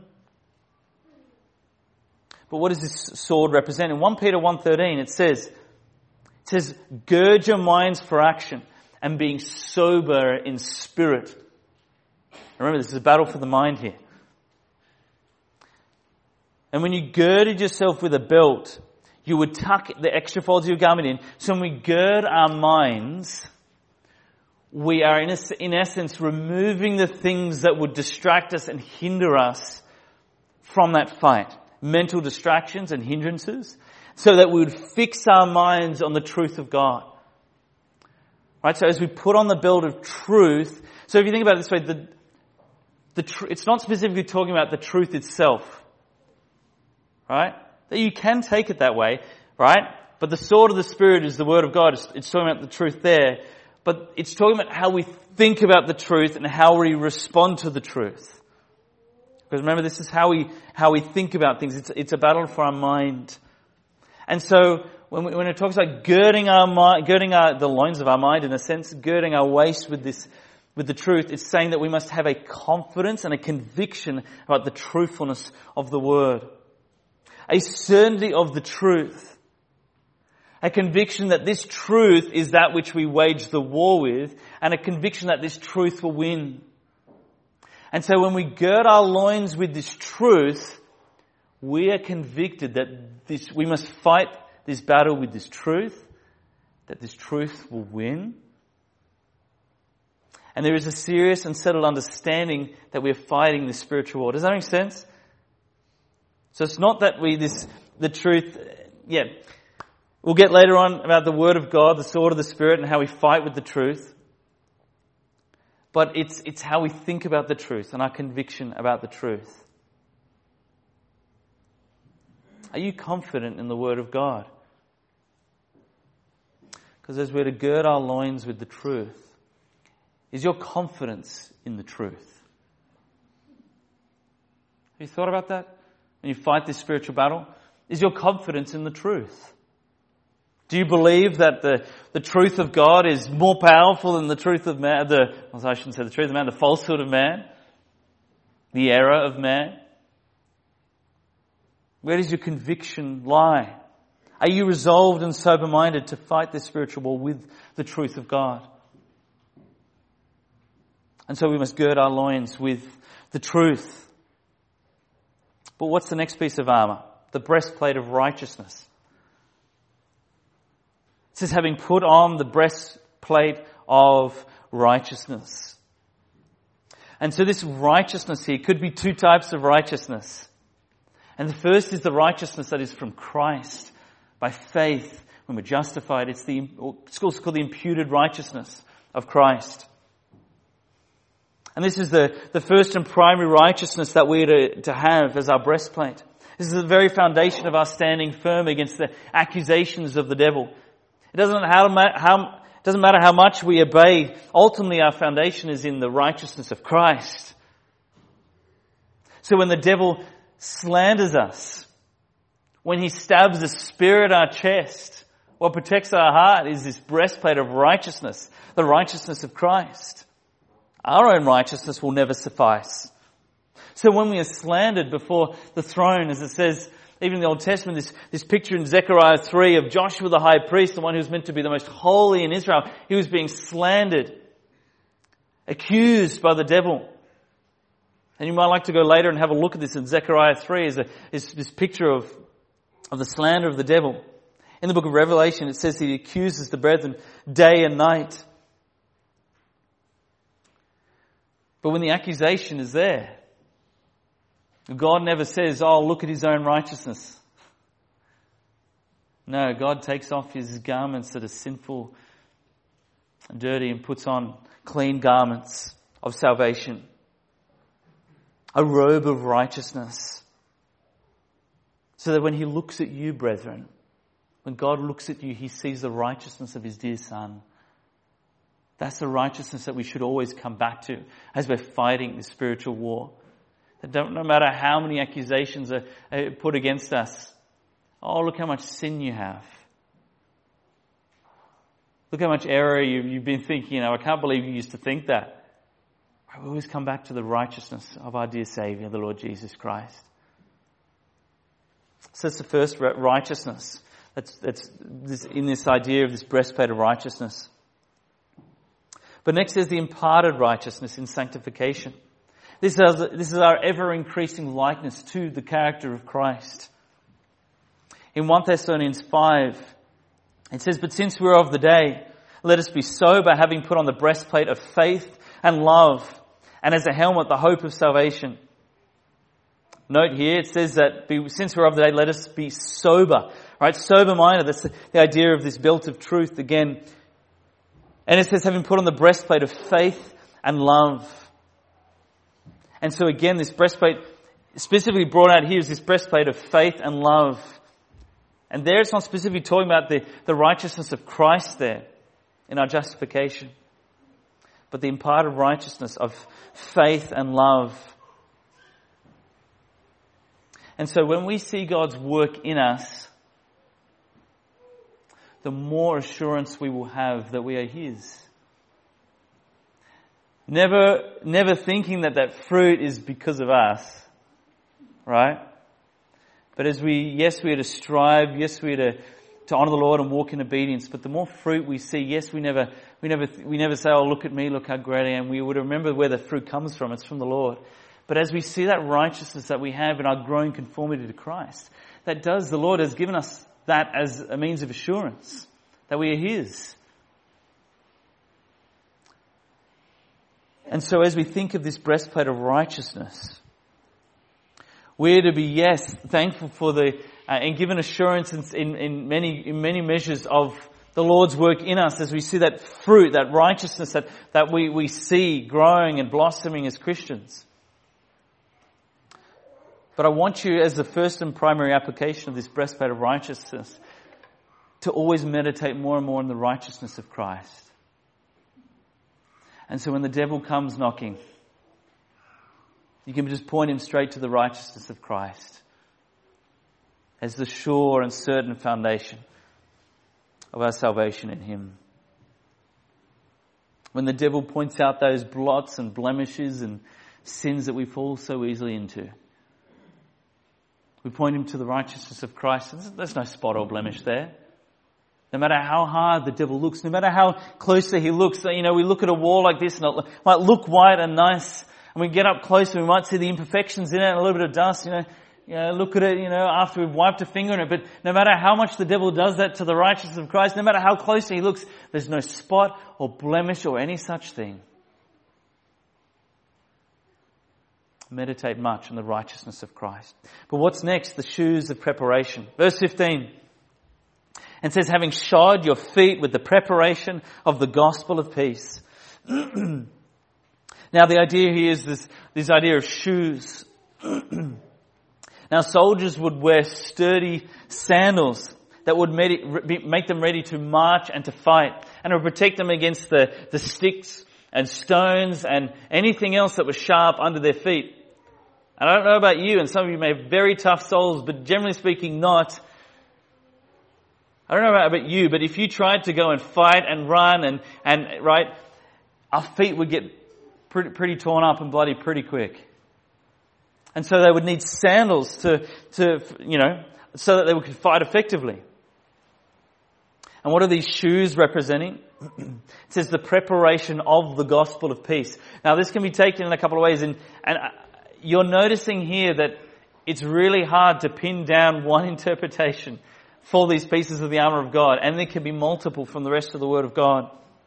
But what does this sword represent? In 1 Peter 1:13, it says, gird your minds for action and being sober in spirit. Remember, this is a battle for the mind here. And when you girded yourself with a belt, you would tuck the extra folds of your garment in. So when we gird our minds, we are in essence removing the things that would distract us and hinder us from that fight. Mental distractions and hindrances, so that we would fix our minds on the truth of God. Right? So as we put on the belt of truth, so if you think about it this way, it's not specifically talking about the truth itself. Right? That you can take it that way, right? But the sword of the Spirit is the Word of God. It's talking about the truth there. But it's talking about how we think about the truth and how we respond to the truth. Because remember, this is how we think about things. It's a battle for our mind. And so when it talks about girding the loins of our mind, in a sense, girding our waist with the truth, it's saying that we must have a confidence and a conviction about the truthfulness of the Word. A certainty of the truth. A conviction that this truth is that which we wage the war with, and a conviction that this truth will win. And so when we gird our loins with this truth, we are convicted that we must fight this battle with this truth, that this truth will win. And there is a serious and settled understanding that we're fighting this spiritual war. Does that make sense? So it's not that the truth, we'll get later on about the Word of God, the sword of the Spirit, and how we fight with the truth. But it's how we think about the truth and our conviction about the truth. Are you confident in the Word of God? Because as we're to gird our loins with the truth, is your confidence in the truth? Have you thought about that? When you fight this spiritual battle, is your confidence in the truth? Do you believe that the truth of God is more powerful than the truth of man, I shouldn't say the truth of man, the falsehood of man, the error of man? Where does your conviction lie? Are you resolved and sober-minded to fight this spiritual war with the truth of God? And so we must gird our loins with the truth. But what's the next piece of armor? The breastplate of righteousness. It says, having put on the breastplate of righteousness. And so this righteousness here could be two types of righteousness. And the first is the righteousness that is from Christ. By faith, when we're justified, it's also called the imputed righteousness of Christ. And this is the first and primary righteousness that we're to have as our breastplate. This is the very foundation of our standing firm against the accusations of the devil. It doesn't matter how much we obey. Ultimately, our foundation is in the righteousness of Christ. So when the devil slanders us, when he stabs a spear at our chest, what protects our heart is this breastplate of righteousness, the righteousness of Christ. Our own righteousness will never suffice. So when we are slandered before the throne, as it says, even in the Old Testament, this picture in Zechariah 3 of Joshua the high priest, the one who was meant to be the most holy in Israel, he was being slandered, accused by the devil. And you might like to go later and have a look at this in Zechariah 3 is this picture of the slander of the devil. In the book of Revelation, it says he accuses the brethren day and night. But when the accusation is there, God never says, look at his own righteousness. No, God takes off his garments that are sinful and dirty and puts on clean garments of salvation. A robe of righteousness. So that when he looks at you, brethren, when God looks at you, he sees the righteousness of his dear Son. That's the righteousness that we should always come back to as we're fighting this spiritual war. That no matter how many accusations are put against us, look how much sin you have. Look how much error you've been thinking. I can't believe you used to think that. We always come back to the righteousness of our dear Saviour, the Lord Jesus Christ. So that's the first righteousness. That's in this idea of this breastplate of righteousness. But next is the imparted righteousness in sanctification. This is our ever-increasing likeness to the character of Christ. In 1 Thessalonians 5, it says, but since we're of the day, let us be sober, having put on the breastplate of faith and love, and as a helmet, the hope of salvation. Note here, it says that since we're of the day, let us be sober. Right? Sober-minded, that's the idea of this belt of truth again. And it says, having put on the breastplate of faith and love. And so again, this breastplate, specifically brought out here, is this breastplate of faith and love. And there it's not specifically talking about the righteousness of Christ there in our justification, but the imparted righteousness of faith and love. And so when we see God's work in us, the more assurance we will have that we are His. Never thinking that fruit is because of us, right? But as we are to strive, yes, we are to to honour the Lord and walk in obedience. But the more fruit we see, yes, we never say, oh, look at me, look how great I am. We would remember where the fruit comes from. It's from the Lord. But as we see that righteousness that we have in our growing conformity to Christ, the Lord has given us that as a means of assurance that we are His. And so as we think of this breastplate of righteousness, we're to be, yes, thankful for and given assurance in many measures of the Lord's work in us as we see that fruit, that righteousness that we see growing and blossoming as Christians. But I want you, as the first and primary application of this breastplate of righteousness, to always meditate more and more on the righteousness of Christ. And so when the devil comes knocking, you can just point him straight to the righteousness of Christ as the sure and certain foundation of our salvation in Him. When the devil points out those blots and blemishes and sins that we fall so easily into, we point him to the righteousness of Christ. There's no spot or blemish there. No matter how hard the devil looks, no matter how closely he looks, we look at a wall like this and it might look white and nice, and we get up close and we might see the imperfections in it and a little bit of dust, look at it, after we've wiped a finger on it. But no matter how much the devil does that to the righteousness of Christ, no matter how closely he looks, there's no spot or blemish or any such thing. Meditate much on the righteousness of Christ. But what's next? The shoes of preparation. Verse 15. It says, having shod your feet with the preparation of the gospel of peace. Now the idea here is this idea of shoes. Now soldiers would wear sturdy sandals that would make them ready to march and to fight. And it would protect them against the sticks and stones and anything else that was sharp under their feet. And I don't know about you, and some of you may have very tough souls, but generally speaking not. I don't know about you, but if you tried to go and fight and run and right, our feet would get pretty torn up and bloody pretty quick. And so they would need sandals to so that they could fight effectively. And what are these shoes representing? It says the preparation of the gospel of peace. Now this can be taken in a couple of ways, and you're noticing here that it's really hard to pin down one interpretation for these pieces of the armor of God, and there can be multiple from the rest of the Word of God.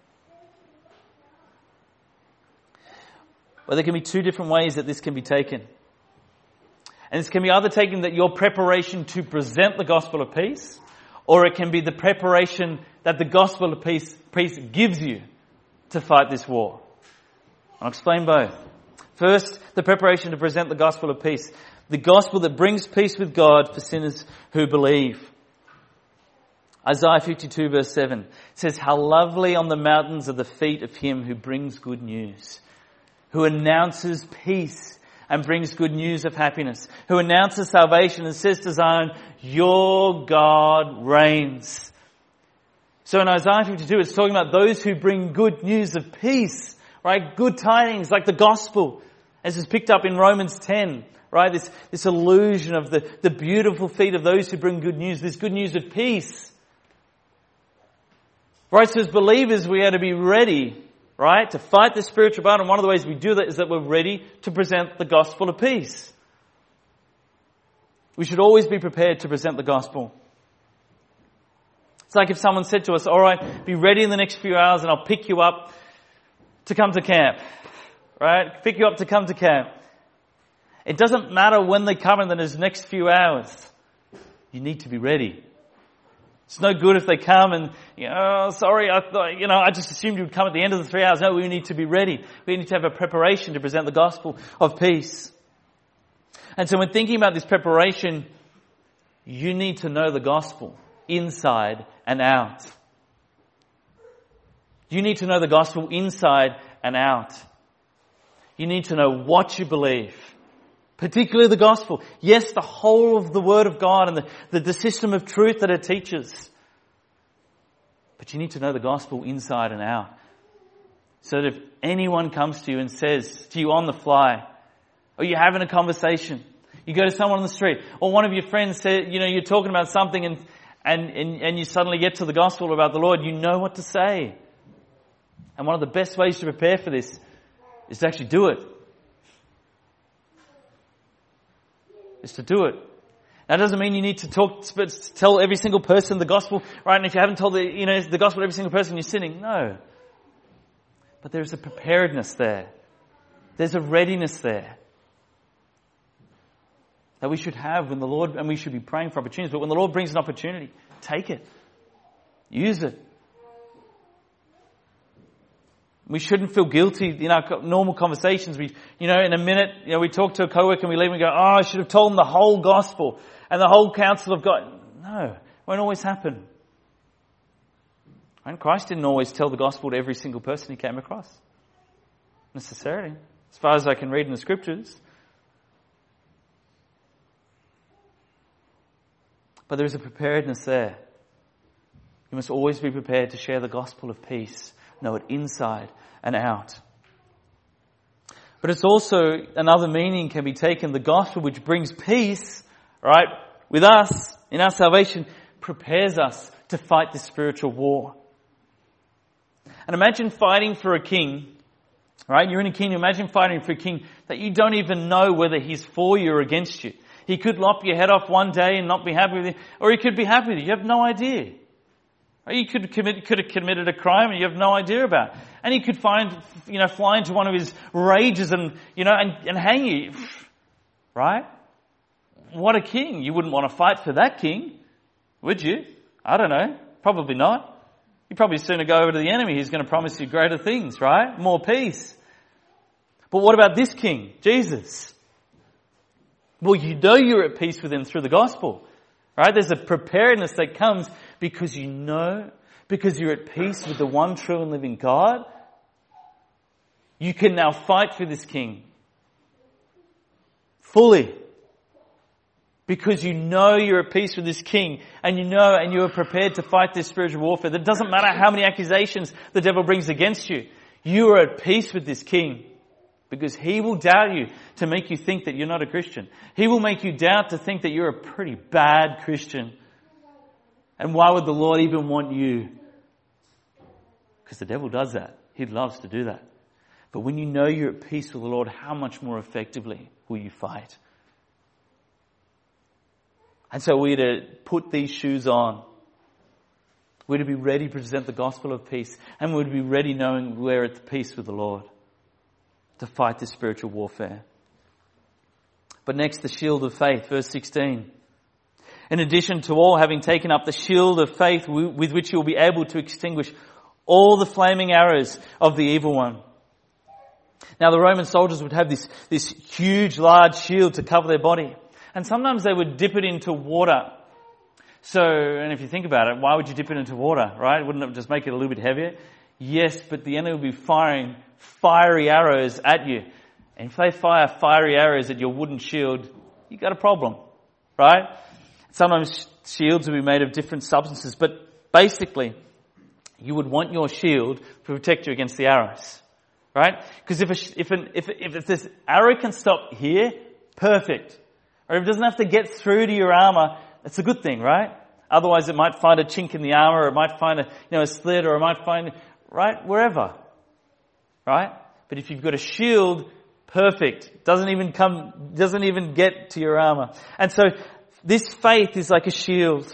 Well, there can be two different ways that this can be taken. And this can be either taken that your preparation to present the gospel of peace, or it can be the preparation that the gospel of peace gives you to fight this war. I'll explain both. First, the preparation to present the gospel of peace. The gospel that brings peace with God for sinners who believe. Isaiah 52 verse 7 says, how lovely on the mountains are the feet of him who brings good news, who announces peace and brings good news of happiness, who announces salvation and says to Zion, your God reigns. So in Isaiah 52, it's talking about those who bring good news of peace, right? Good tidings like the gospel, as is picked up in Romans 10, right? This illusion of the beautiful feet of those who bring good news, this good news of peace. Right, so as believers we are to be ready, right, to fight the spiritual battle. And one of the ways we do that is that we're ready to present the gospel of peace. We should always be prepared to present the gospel. It's like if someone said to us, all right, be ready in the next few hours and I'll pick you up to come to camp. Right? Pick you up to come to camp. It doesn't matter when they come in the next few hours. You need to be ready. It's no good if they come and, sorry, I thought, I just assumed you would come at the end of the 3 hours. No, we need to be ready. We need to have a preparation to present the gospel of peace. And so when thinking about this preparation, you need to know the gospel inside and out. You need to know the gospel inside and out. You need to know what you believe. Particularly the gospel. Yes, the whole of the Word of God and the system of truth that it teaches. But you need to know the gospel inside and out. So that if anyone comes to you and says to you on the fly, or you're having a conversation, you go to someone on the street, or one of your friends says, you're talking about something and and you suddenly get to the gospel about the Lord, you know what to say. And one of the best ways to prepare for this is to actually do it. Is to do it. That doesn't mean you need to tell every single person the gospel, right? And if you haven't told the gospel to every single person, you're sinning. No. But there's a preparedness there. There's a readiness there that we should have when the Lord, and we should be praying for opportunities, but when the Lord brings an opportunity, take it. Use it. We shouldn't feel guilty in our normal conversations. In a minute, we talk to a coworker and we leave and go, I should have told them the whole gospel and the whole counsel of God. No, it won't always happen. And Christ didn't always tell the gospel to every single person he came across. Necessarily. As far as I can read in the scriptures. But there is a preparedness there. You must always be prepared to share the gospel of peace. Know it inside and out. But it's also another meaning can be taken. The gospel which brings peace, right, with us in our salvation prepares us to fight this spiritual war. And imagine fighting for a king, right? You're in a kingdom. Imagine fighting for a king that you don't even know whether he's for you or against you. He could lop your head off one day and not be happy with you, or he could be happy with you. You have no idea. You could have committed a crime and you have no idea about. And he could fly into one of his rages and hang you. Right? What a king. You wouldn't want to fight for that king, would you? I don't know. Probably not. You'd probably sooner go over to the enemy. He's going to promise you greater things, right? More peace. But what about this king, Jesus? Well, you know you're at peace with him through the gospel. Right? There's a preparedness that comes because because you're at peace with the one true and living God. You can now fight for this king. Fully. Because you know you're at peace with this king. And you are prepared to fight this spiritual warfare. It doesn't matter how many accusations the devil brings against you. You are at peace with this king. Because he will doubt you to make you think that you're not a Christian. He will make you doubt to think that you're a pretty bad Christian. And why would the Lord even want you? Because the devil does that. He loves to do that. But when you know you're at peace with the Lord, how much more effectively will you fight? And so we're to put these shoes on. We're to be ready to present the gospel of peace. And we're to be ready knowing we're at peace with the Lord. To fight this spiritual warfare. But next, the shield of faith, verse 16. In addition to all, having taken up the shield of faith with which you will be able to extinguish all the flaming arrows of the evil one. Now the Roman soldiers would have this huge, large shield to cover their body. And sometimes they would dip it into water. So, and if you think about it, why would you dip it into water, right? Wouldn't it just make it a little bit heavier? Yes, but the enemy will be firing fiery arrows at you. And if they fire fiery arrows at your wooden shield, you got a problem, right? Sometimes shields will be made of different substances, but basically, you would want your shield to protect you against the arrows, right? Because if this arrow can stop here, perfect. Or if it doesn't have to get through to your armor, it's a good thing, right? Otherwise, it might find a chink in the armor, or it might find a slit, or it might find right wherever. Right? But if you've got a shield, perfect. Doesn't even get to your armor. And so this faith is like a shield.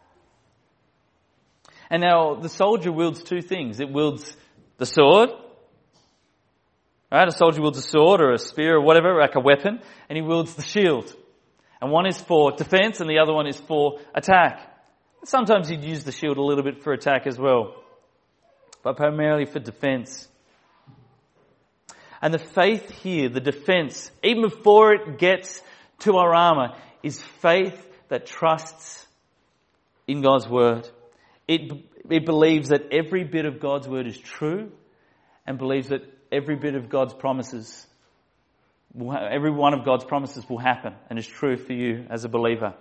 And now the soldier wields two things. It wields the sword. Right? A soldier wields a sword or a spear or whatever, like a weapon, and he wields the shield. And one is for defense and the other one is for attack. Sometimes he'd use the shield a little bit for attack as well. But primarily for defense. And the faith here, the defense, even before it gets to our armor, is faith that trusts in God's word. It believes that every bit of God's word is true and believes that every bit of God's promises, every one of God's promises will happen and is true for you as a believer.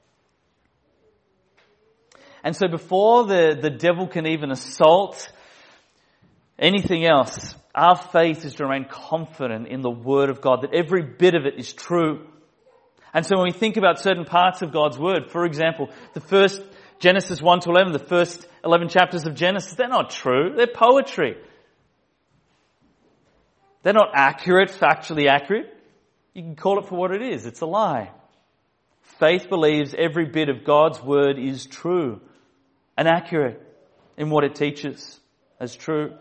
And so before the devil can even assault anything else, our faith is to remain confident in the Word of God, that every bit of it is true. And so when we think about certain parts of God's Word, for example, the first Genesis 1 to 11, the first 11 chapters of Genesis, they're not true. They're poetry. They're not accurate, factually accurate. You can call it for what it is. It's a lie. Faith believes every bit of God's word is true and accurate in what it teaches as true.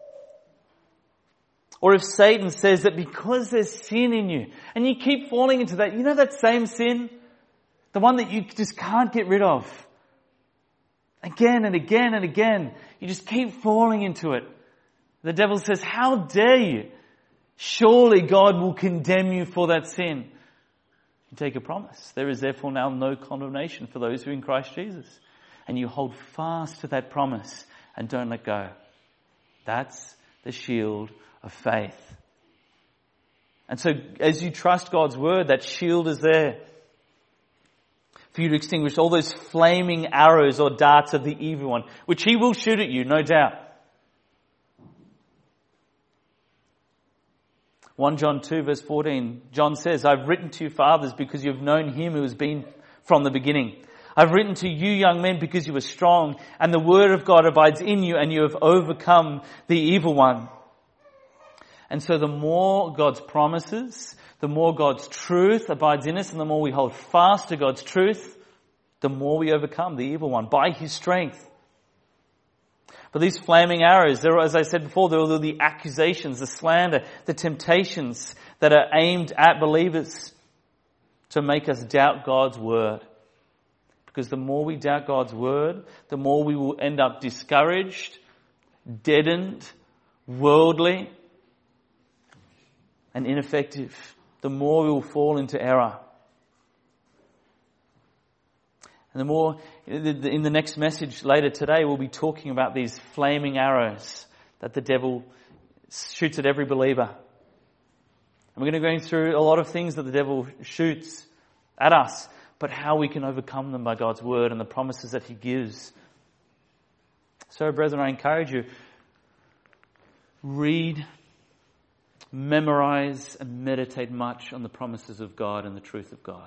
Or if Satan says that because there's sin in you, and you keep falling into that, you know that same sin? The one that you just can't get rid of. Again and again and again. You just keep falling into it. The devil says, how dare you? Surely God will condemn you for that sin. You take a promise. There is therefore now no condemnation for those who are in Christ Jesus. And you hold fast to that promise and don't let go. That's the shield of faith. And so as you trust God's word, that shield is there for you to extinguish all those flaming arrows or darts of the evil one, which he will shoot at you, no doubt. 1 John 2 verse 14, John says, I've written to you fathers because you've known him who has been from the beginning. I've written to you young men because you are strong and the word of God abides in you and you have overcome the evil one. And so the more God's promises, the more God's truth abides in us and the more we hold fast to God's truth, the more we overcome the evil one by his strength. But these flaming arrows, they're, as I said before, they're the accusations, the slander, the temptations that are aimed at believers to make us doubt God's word. Because the more we doubt God's word, the more we will end up discouraged, deadened, worldly, and ineffective. The more we will fall into error. And the more, in the next message later today, we'll be talking about these flaming arrows that the devil shoots at every believer. And we're going to go through a lot of things that the devil shoots at us, but how we can overcome them by God's word and the promises that he gives. So, brethren, I encourage you, read, memorize, and meditate much on the promises of God and the truth of God.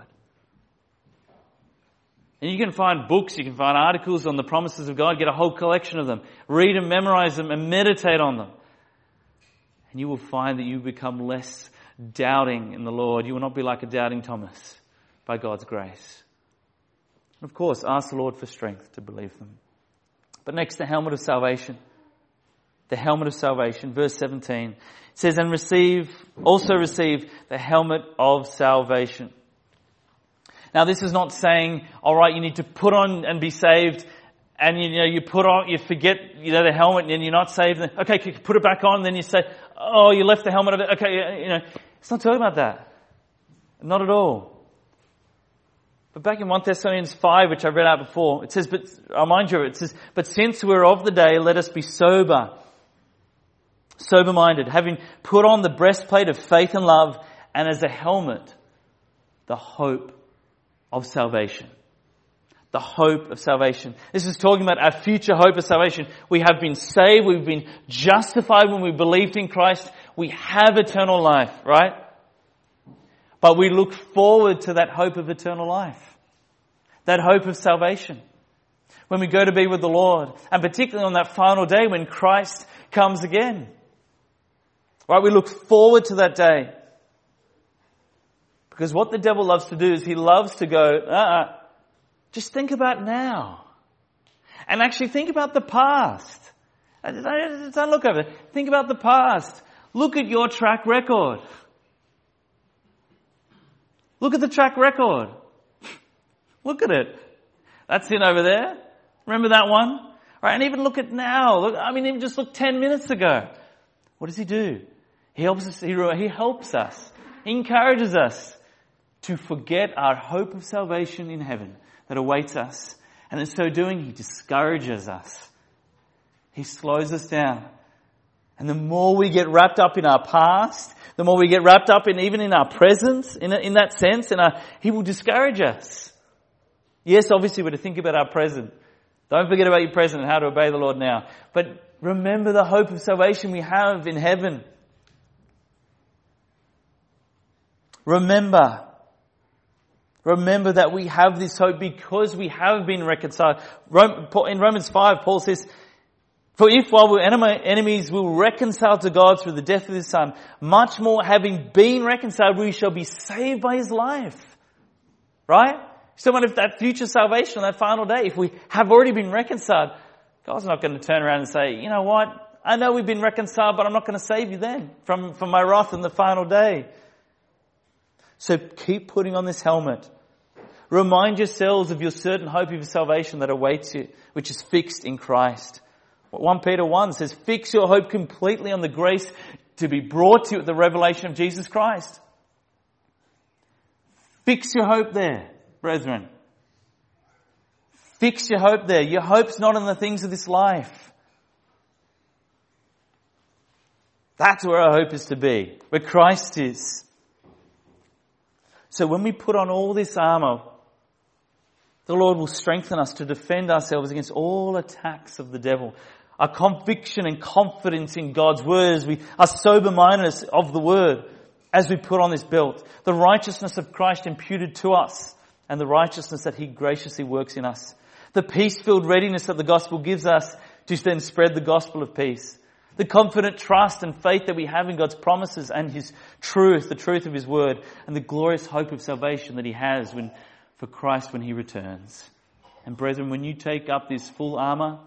And you can find books, you can find articles on the promises of God, get a whole collection of them. Read and memorize them and meditate on them. And you will find that you become less doubting in the Lord. You will not be like a doubting Thomas by God's grace. And of course, ask the Lord for strength to believe them. But next, the helmet of salvation. The helmet of salvation, verse 17. It says, and also receive the helmet of salvation. Now, this is not saying, all right, you need to put on and be saved, and you put on, you forget, the helmet, and you're not saved. Okay, put it back on. Then you say, oh, you left the helmet of it. Okay, it's not talking about that. Not at all. But back in 1 Thessalonians 5, which I read out before, it says, but I'll remind you, it says, but since we're of the day, let us be sober-minded, having put on the breastplate of faith and love, and as a helmet, the hope of salvation. The hope of salvation. This is talking about our future hope of salvation. We have been saved. We've been justified when we believed in Christ. We have eternal life, right? But we look forward to that hope of eternal life. That hope of salvation. When we go to be with the Lord. And particularly on that final day when Christ comes again. Right? We look forward to that day. Because what the devil loves to do is he loves to go, just think about now. And actually think about the past. Don't look over it. Think about the past. Look at your track record. Look at the track record. Look at it. That's it over there. Remember that one? Right, and even look at now. Even just look 10 minutes ago. What does he do? He helps us. He helps us. He encourages us to forget our hope of salvation in heaven that awaits us. And in so doing, he discourages us. He slows us down. And the more we get wrapped up in our past, the more we get wrapped up even in our present, in that sense, he will discourage us. Yes, obviously we're to think about our present. Don't forget about your present and how to obey the Lord now. But remember the hope of salvation we have in heaven. Remember that we have this hope because we have been reconciled. In Romans 5, Paul says, for if while we're enemies, we were reconciled to God through the death of His Son, much more having been reconciled, we shall be saved by His life. Right? So what if that future salvation on that final day, if we have already been reconciled, God's not going to turn around and say, you know what? I know we've been reconciled, but I'm not going to save you then from my wrath in the final day. So keep putting on this helmet. Remind yourselves of your certain hope of your salvation that awaits you, which is fixed in Christ. 1 Peter 1 says, fix your hope completely on the grace to be brought to you at the revelation of Jesus Christ. Fix your hope there, brethren. Fix your hope there. Your hope's not in the things of this life. That's where our hope is to be, where Christ is. So when we put on all this armor, the Lord will strengthen us to defend ourselves against all attacks of the devil. Our conviction and confidence in God's words, we are sober-mindedness of the word as we put on this belt. The righteousness of Christ imputed to us and the righteousness that He graciously works in us. The peace-filled readiness that the gospel gives us to then spread the gospel of peace. The confident trust and faith that we have in God's promises and His truth, the truth of His word, and the glorious hope of salvation that He has for Christ when He returns. And brethren, when you take up this full armor,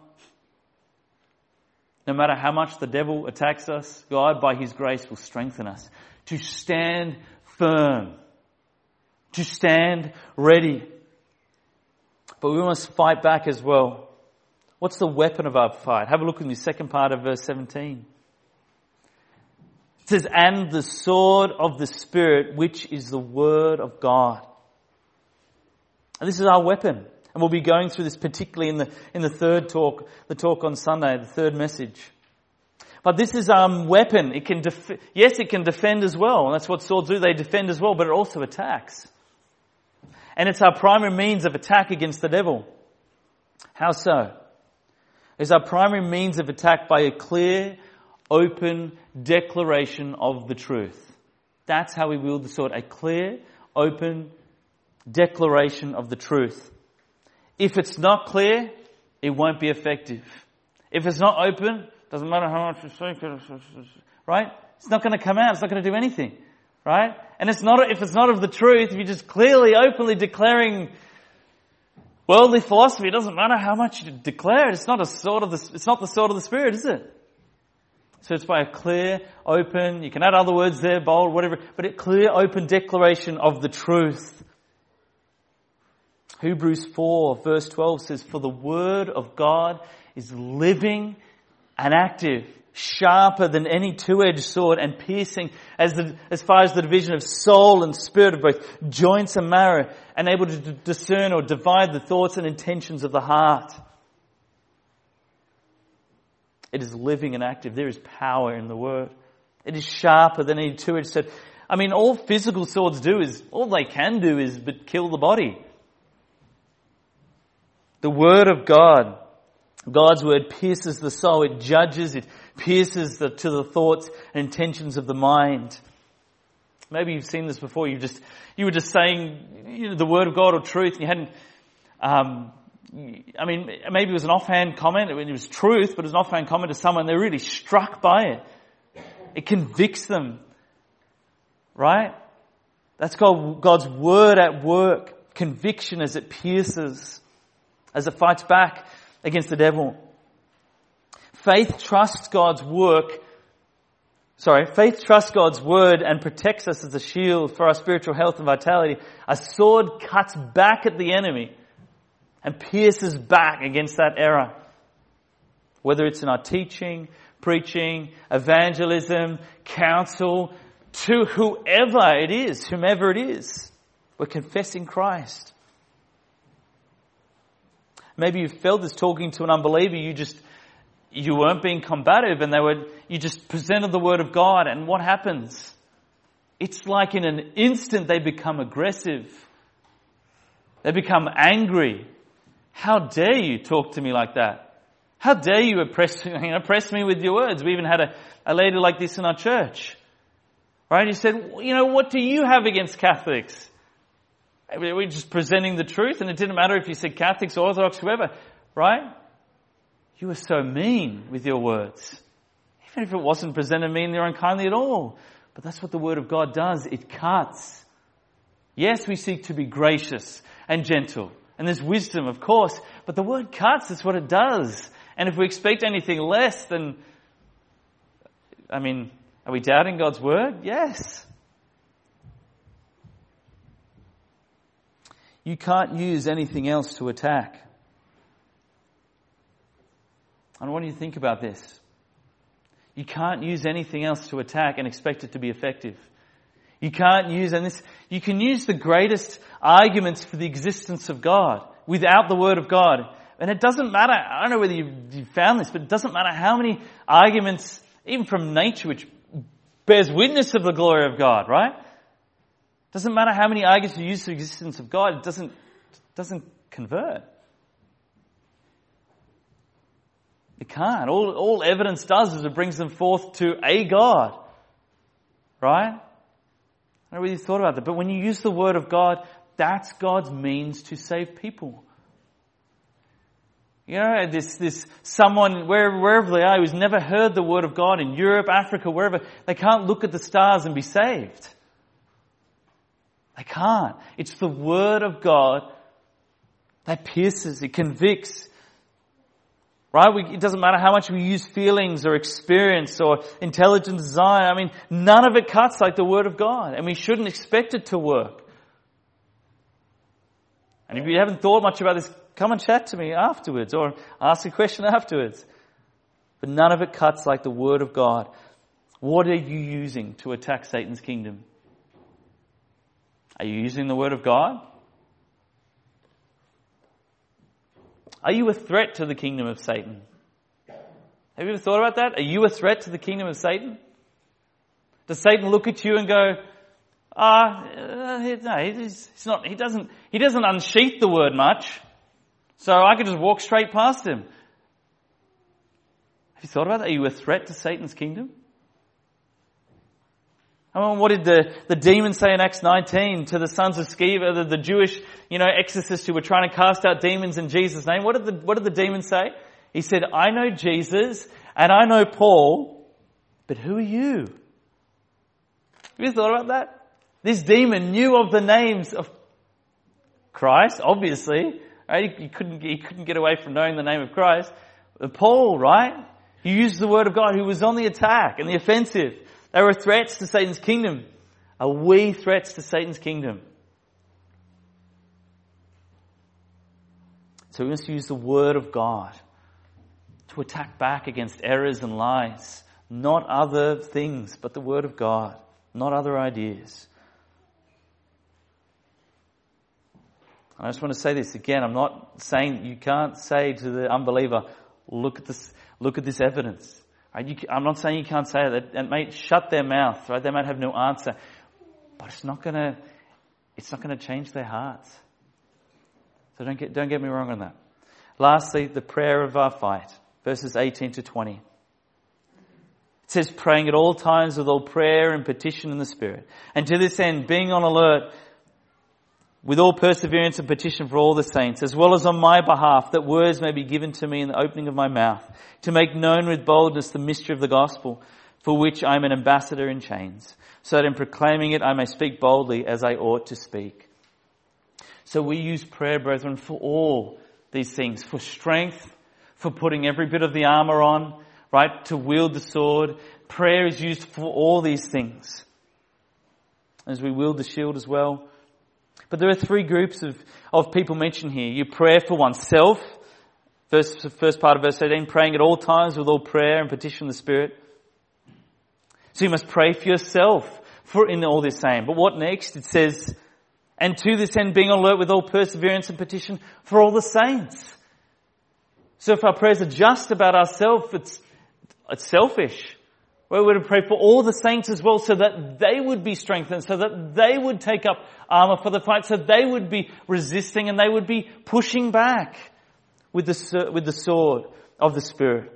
no matter how much the devil attacks us, God by His grace will strengthen us to stand firm, to stand ready. But we must fight back as well. What's the weapon of our fight? Have a look in the second part of verse 17. It says, and the sword of the Spirit, which is the word of God. And this is our weapon. And we'll be going through this particularly in the third talk, the talk on Sunday, the third message. But this is our weapon. It can it can defend as well. And that's what swords do. They defend as well, but it also attacks. And it's our primary means of attack against the devil. How so? It's our primary means of attack by a clear, open declaration of the truth. That's how we wield the sword. A clear, open declaration of the truth. If it's not clear, it won't be effective. If it's not open, doesn't matter how much you say, right? It's not going to come out. It's not going to do anything, right? And if it's not of the truth, if you're just clearly, openly declaring worldly philosophy, it doesn't matter how much you declare it. It's not the sword of the Spirit, is it? So it's by a clear, open, you can add other words there, bold, whatever, but a clear, open declaration of the truth. Hebrews 4 verse 12 says, for the word of God is living and active, sharper than any two-edged sword and piercing as far as the division of soul and spirit of both joints and marrow, and able to discern or divide the thoughts and intentions of the heart. It is living and active. There is power in the word. It is sharper than any two-edged sword. I mean, all physical swords all they can do is but kill the body. The word of God, God's word pierces the soul. It judges, it pierces to the thoughts and intentions of the mind. Maybe you've seen this before. You were just saying the word of God or truth, and you hadn't. Maybe it was an offhand comment. It was truth, but it was an offhand comment to someone. They're really struck by it. It convicts them, right? That's God's word at work. Conviction as it pierces, as it fights back against the devil. Faith trusts God's word and protects us as a shield for our spiritual health and vitality. A sword cuts back at the enemy and pierces back against that error. Whether it's in our teaching, preaching, evangelism, counsel, to whomever it is, we're confessing Christ. Maybe you felt this talking to an unbeliever, you weren't being combative and you just presented the word of God, and what happens? It's like in an instant they become aggressive. They become angry. How dare you talk to me like that? How dare you oppress me with your words? We even had a lady like this in our church. Right? He said, what do you have against Catholics? We're just presenting the truth, and it didn't matter if you said Catholics, Orthodox, whoever, right? You were so mean with your words. Even if it wasn't presented meanly or unkindly at all. But that's what the Word of God does. It cuts. Yes, we seek to be gracious and gentle. And there's wisdom, of course. But the Word cuts. That's what it does. And if we expect anything less, then, are we doubting God's Word? Yes. You can't use anything else to attack. I want you to think about this. You can't use anything else to attack and expect it to be effective. You can't use, you can use the greatest arguments for the existence of God without the Word of God. And it doesn't matter, I don't know whether you found this, but it doesn't matter how many arguments, even from nature, which bears witness of the glory of God, right? Doesn't matter how many arguments you use for the existence of God, it doesn't convert. It can't. All evidence does is it brings them forth to a God. Right? I don't know whether you thought about that, but when you use the Word of God, that's God's means to save people. You know, this someone, wherever they are, who's never heard the Word of God in Europe, Africa, wherever, they can't look at the stars and be saved. They can't. It's the Word of God that pierces, it convicts. Right? It doesn't matter how much we use feelings or experience or intelligent design. None of it cuts like the Word of God. And we shouldn't expect it to work. And if you haven't thought much about this, come and chat to me afterwards or ask a question afterwards. But none of it cuts like the Word of God. What are you using to attack Satan's kingdom? Are you using the Word of God? Are you a threat to the kingdom of Satan? Have you ever thought about that? Are you a threat to the kingdom of Satan? Does Satan look at you and go, no, he's not, he doesn't unsheath the word much, so I could just walk straight past him. Have you thought about that? Are you a threat to Satan's kingdom? What did the demon say in Acts 19 to the sons of Sceva, the Jewish, exorcists who were trying to cast out demons in Jesus' name? What did the demon say? He said, I know Jesus and I know Paul, but who are you? Have you thought about that? This demon knew of the names of Christ, obviously. Right? He couldn't get away from knowing the name of Christ. But Paul, right? He used the Word of God, who was on the attack and the offensive. They were threats to Satan's kingdom. Are we threats to Satan's kingdom? So we must use the Word of God to attack back against errors and lies. Not other things, but the Word of God. Not other ideas. I just want to say this again. I'm not saying that you can't say to the unbeliever, look at this evidence. Right? I'm not saying you can't say it. It may shut their mouth, right? They might have no answer. But it's not gonna change their hearts. So don't get me wrong on that. Lastly, the prayer of our fight. Verses 18 to 20. It says, praying at all times with all prayer and petition in the Spirit. And to this end, being on alert with all perseverance and petition for all the saints, as well as on my behalf, that words may be given to me in the opening of my mouth, to make known with boldness the mystery of the gospel, for which I am an ambassador in chains, so that in proclaiming it I may speak boldly as I ought to speak. So we use prayer, brethren, for all these things, for strength, for putting every bit of the armor on, right, to wield the sword. Prayer is used for all these things, as we wield the shield as well. But there are three groups of people mentioned here. You pray for oneself. First part of verse 18, praying at all times with all prayer and petition in the Spirit. So you must pray for yourself in all this same. But what next? It says, and to this end being alert with all perseverance and petition for all the saints. So if our prayers are just about ourselves, it's selfish. We're to pray for all the saints as well, so that they would be strengthened, so that they would take up armor for the fight, so they would be resisting and they would be pushing back with the sword of the Spirit.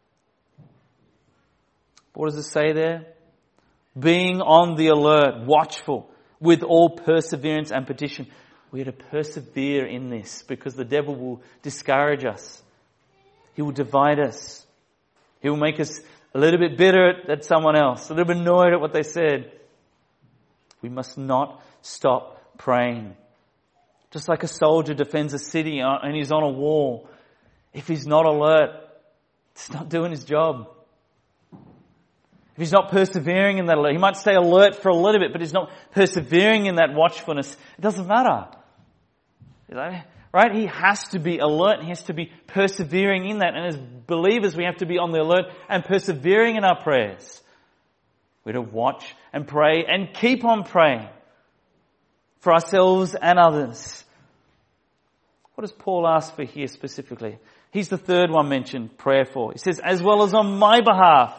What does it say there? Being on the alert, watchful, with all perseverance and petition. We are to persevere in this because the devil will discourage us. He will divide us. He will make us a little bit bitter at someone else, a little bit annoyed at what they said. We must not stop praying. Just like a soldier defends a city and he's on a wall. If he's not alert, he's not doing his job. If he's not persevering in that alert, he might stay alert for a little bit, but he's not persevering in that watchfulness, it doesn't matter. Right? He has to be alert. He has to be persevering in that. And as believers, we have to be on the alert and persevering in our prayers. We're to watch and pray and keep on praying for ourselves and others. What does Paul ask for here specifically? He's the third one mentioned, prayer for. He says, as well as on my behalf,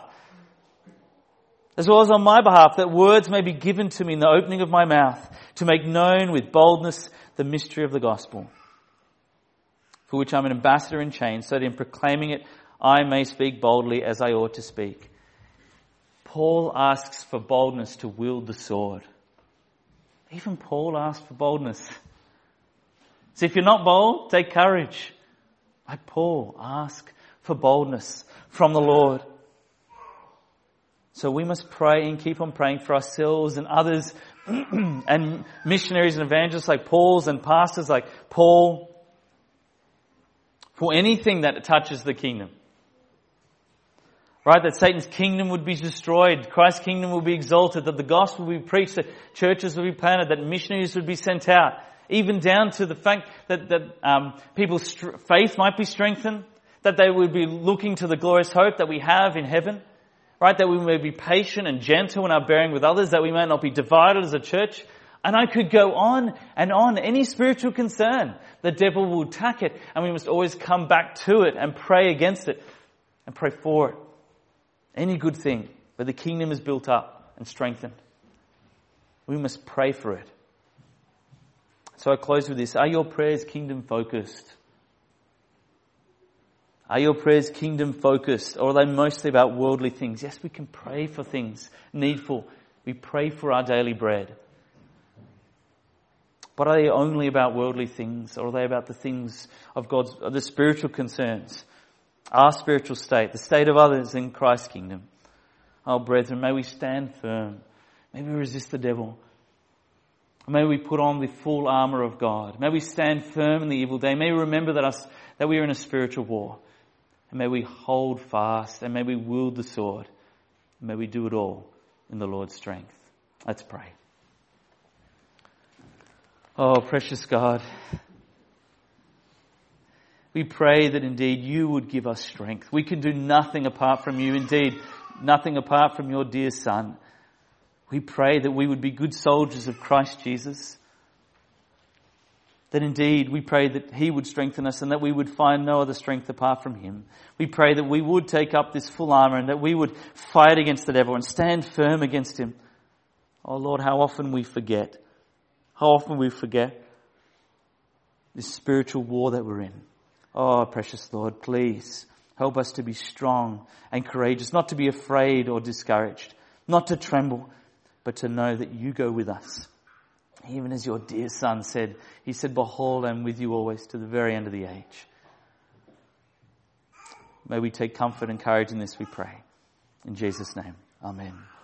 that words may be given to me in the opening of my mouth, to make known with boldness the mystery of the gospel, for which I'm an ambassador in chains, so that in proclaiming it I may speak boldly as I ought to speak. Paul asks for boldness to wield the sword. Even Paul asked for boldness. So if you're not bold, take courage. Like Paul, ask for boldness from the Lord. So we must pray and keep on praying for ourselves and others and missionaries and evangelists like Paul's and pastors like Paul, for anything that touches the kingdom. Right? That Satan's kingdom would be destroyed, Christ's kingdom will be exalted, that the gospel will be preached, that churches will be planted, that missionaries would be sent out, even down to the fact that people's faith might be strengthened, that they would be looking to the glorious hope that we have in heaven. Right, that we may be patient and gentle in our bearing with others, that we may not be divided as a church. And I could go on and on. Any spiritual concern, the devil will attack it, and we must always come back to it and pray against it and pray for it. Any good thing where the kingdom is built up and strengthened, we must pray for it. So I close with this. Are your prayers kingdom focused? Are your prayers kingdom focused, or are they mostly about worldly things? Yes, we can pray for things needful. We pray for our daily bread. But are they only about worldly things, or are they about the things of God's, the spiritual concerns, our spiritual state, the state of others in Christ's kingdom? Oh, brethren, may we stand firm. May we resist the devil. May we put on the full armour of God. May we stand firm in the evil day. May we remember that we are in a spiritual war. And may we hold fast, and may we wield the sword. And may we do it all in the Lord's strength. Let's pray. Oh, precious God, we pray that indeed you would give us strength. We can do nothing apart from you, indeed, nothing apart from your dear Son. We pray that we would be good soldiers of Christ Jesus. That indeed we pray that he would strengthen us and that we would find no other strength apart from him. We pray that we would take up this full armour and that we would fight against the devil and stand firm against him. Oh Lord, how often we forget. How often we forget this spiritual war that we're in. Oh, precious Lord, please help us to be strong and courageous, not to be afraid or discouraged, not to tremble, but to know that you go with us. Even as your dear Son said, he said, behold, I'm with you always to the very end of the age. May we take comfort and courage in this, we pray. In Jesus' name, amen.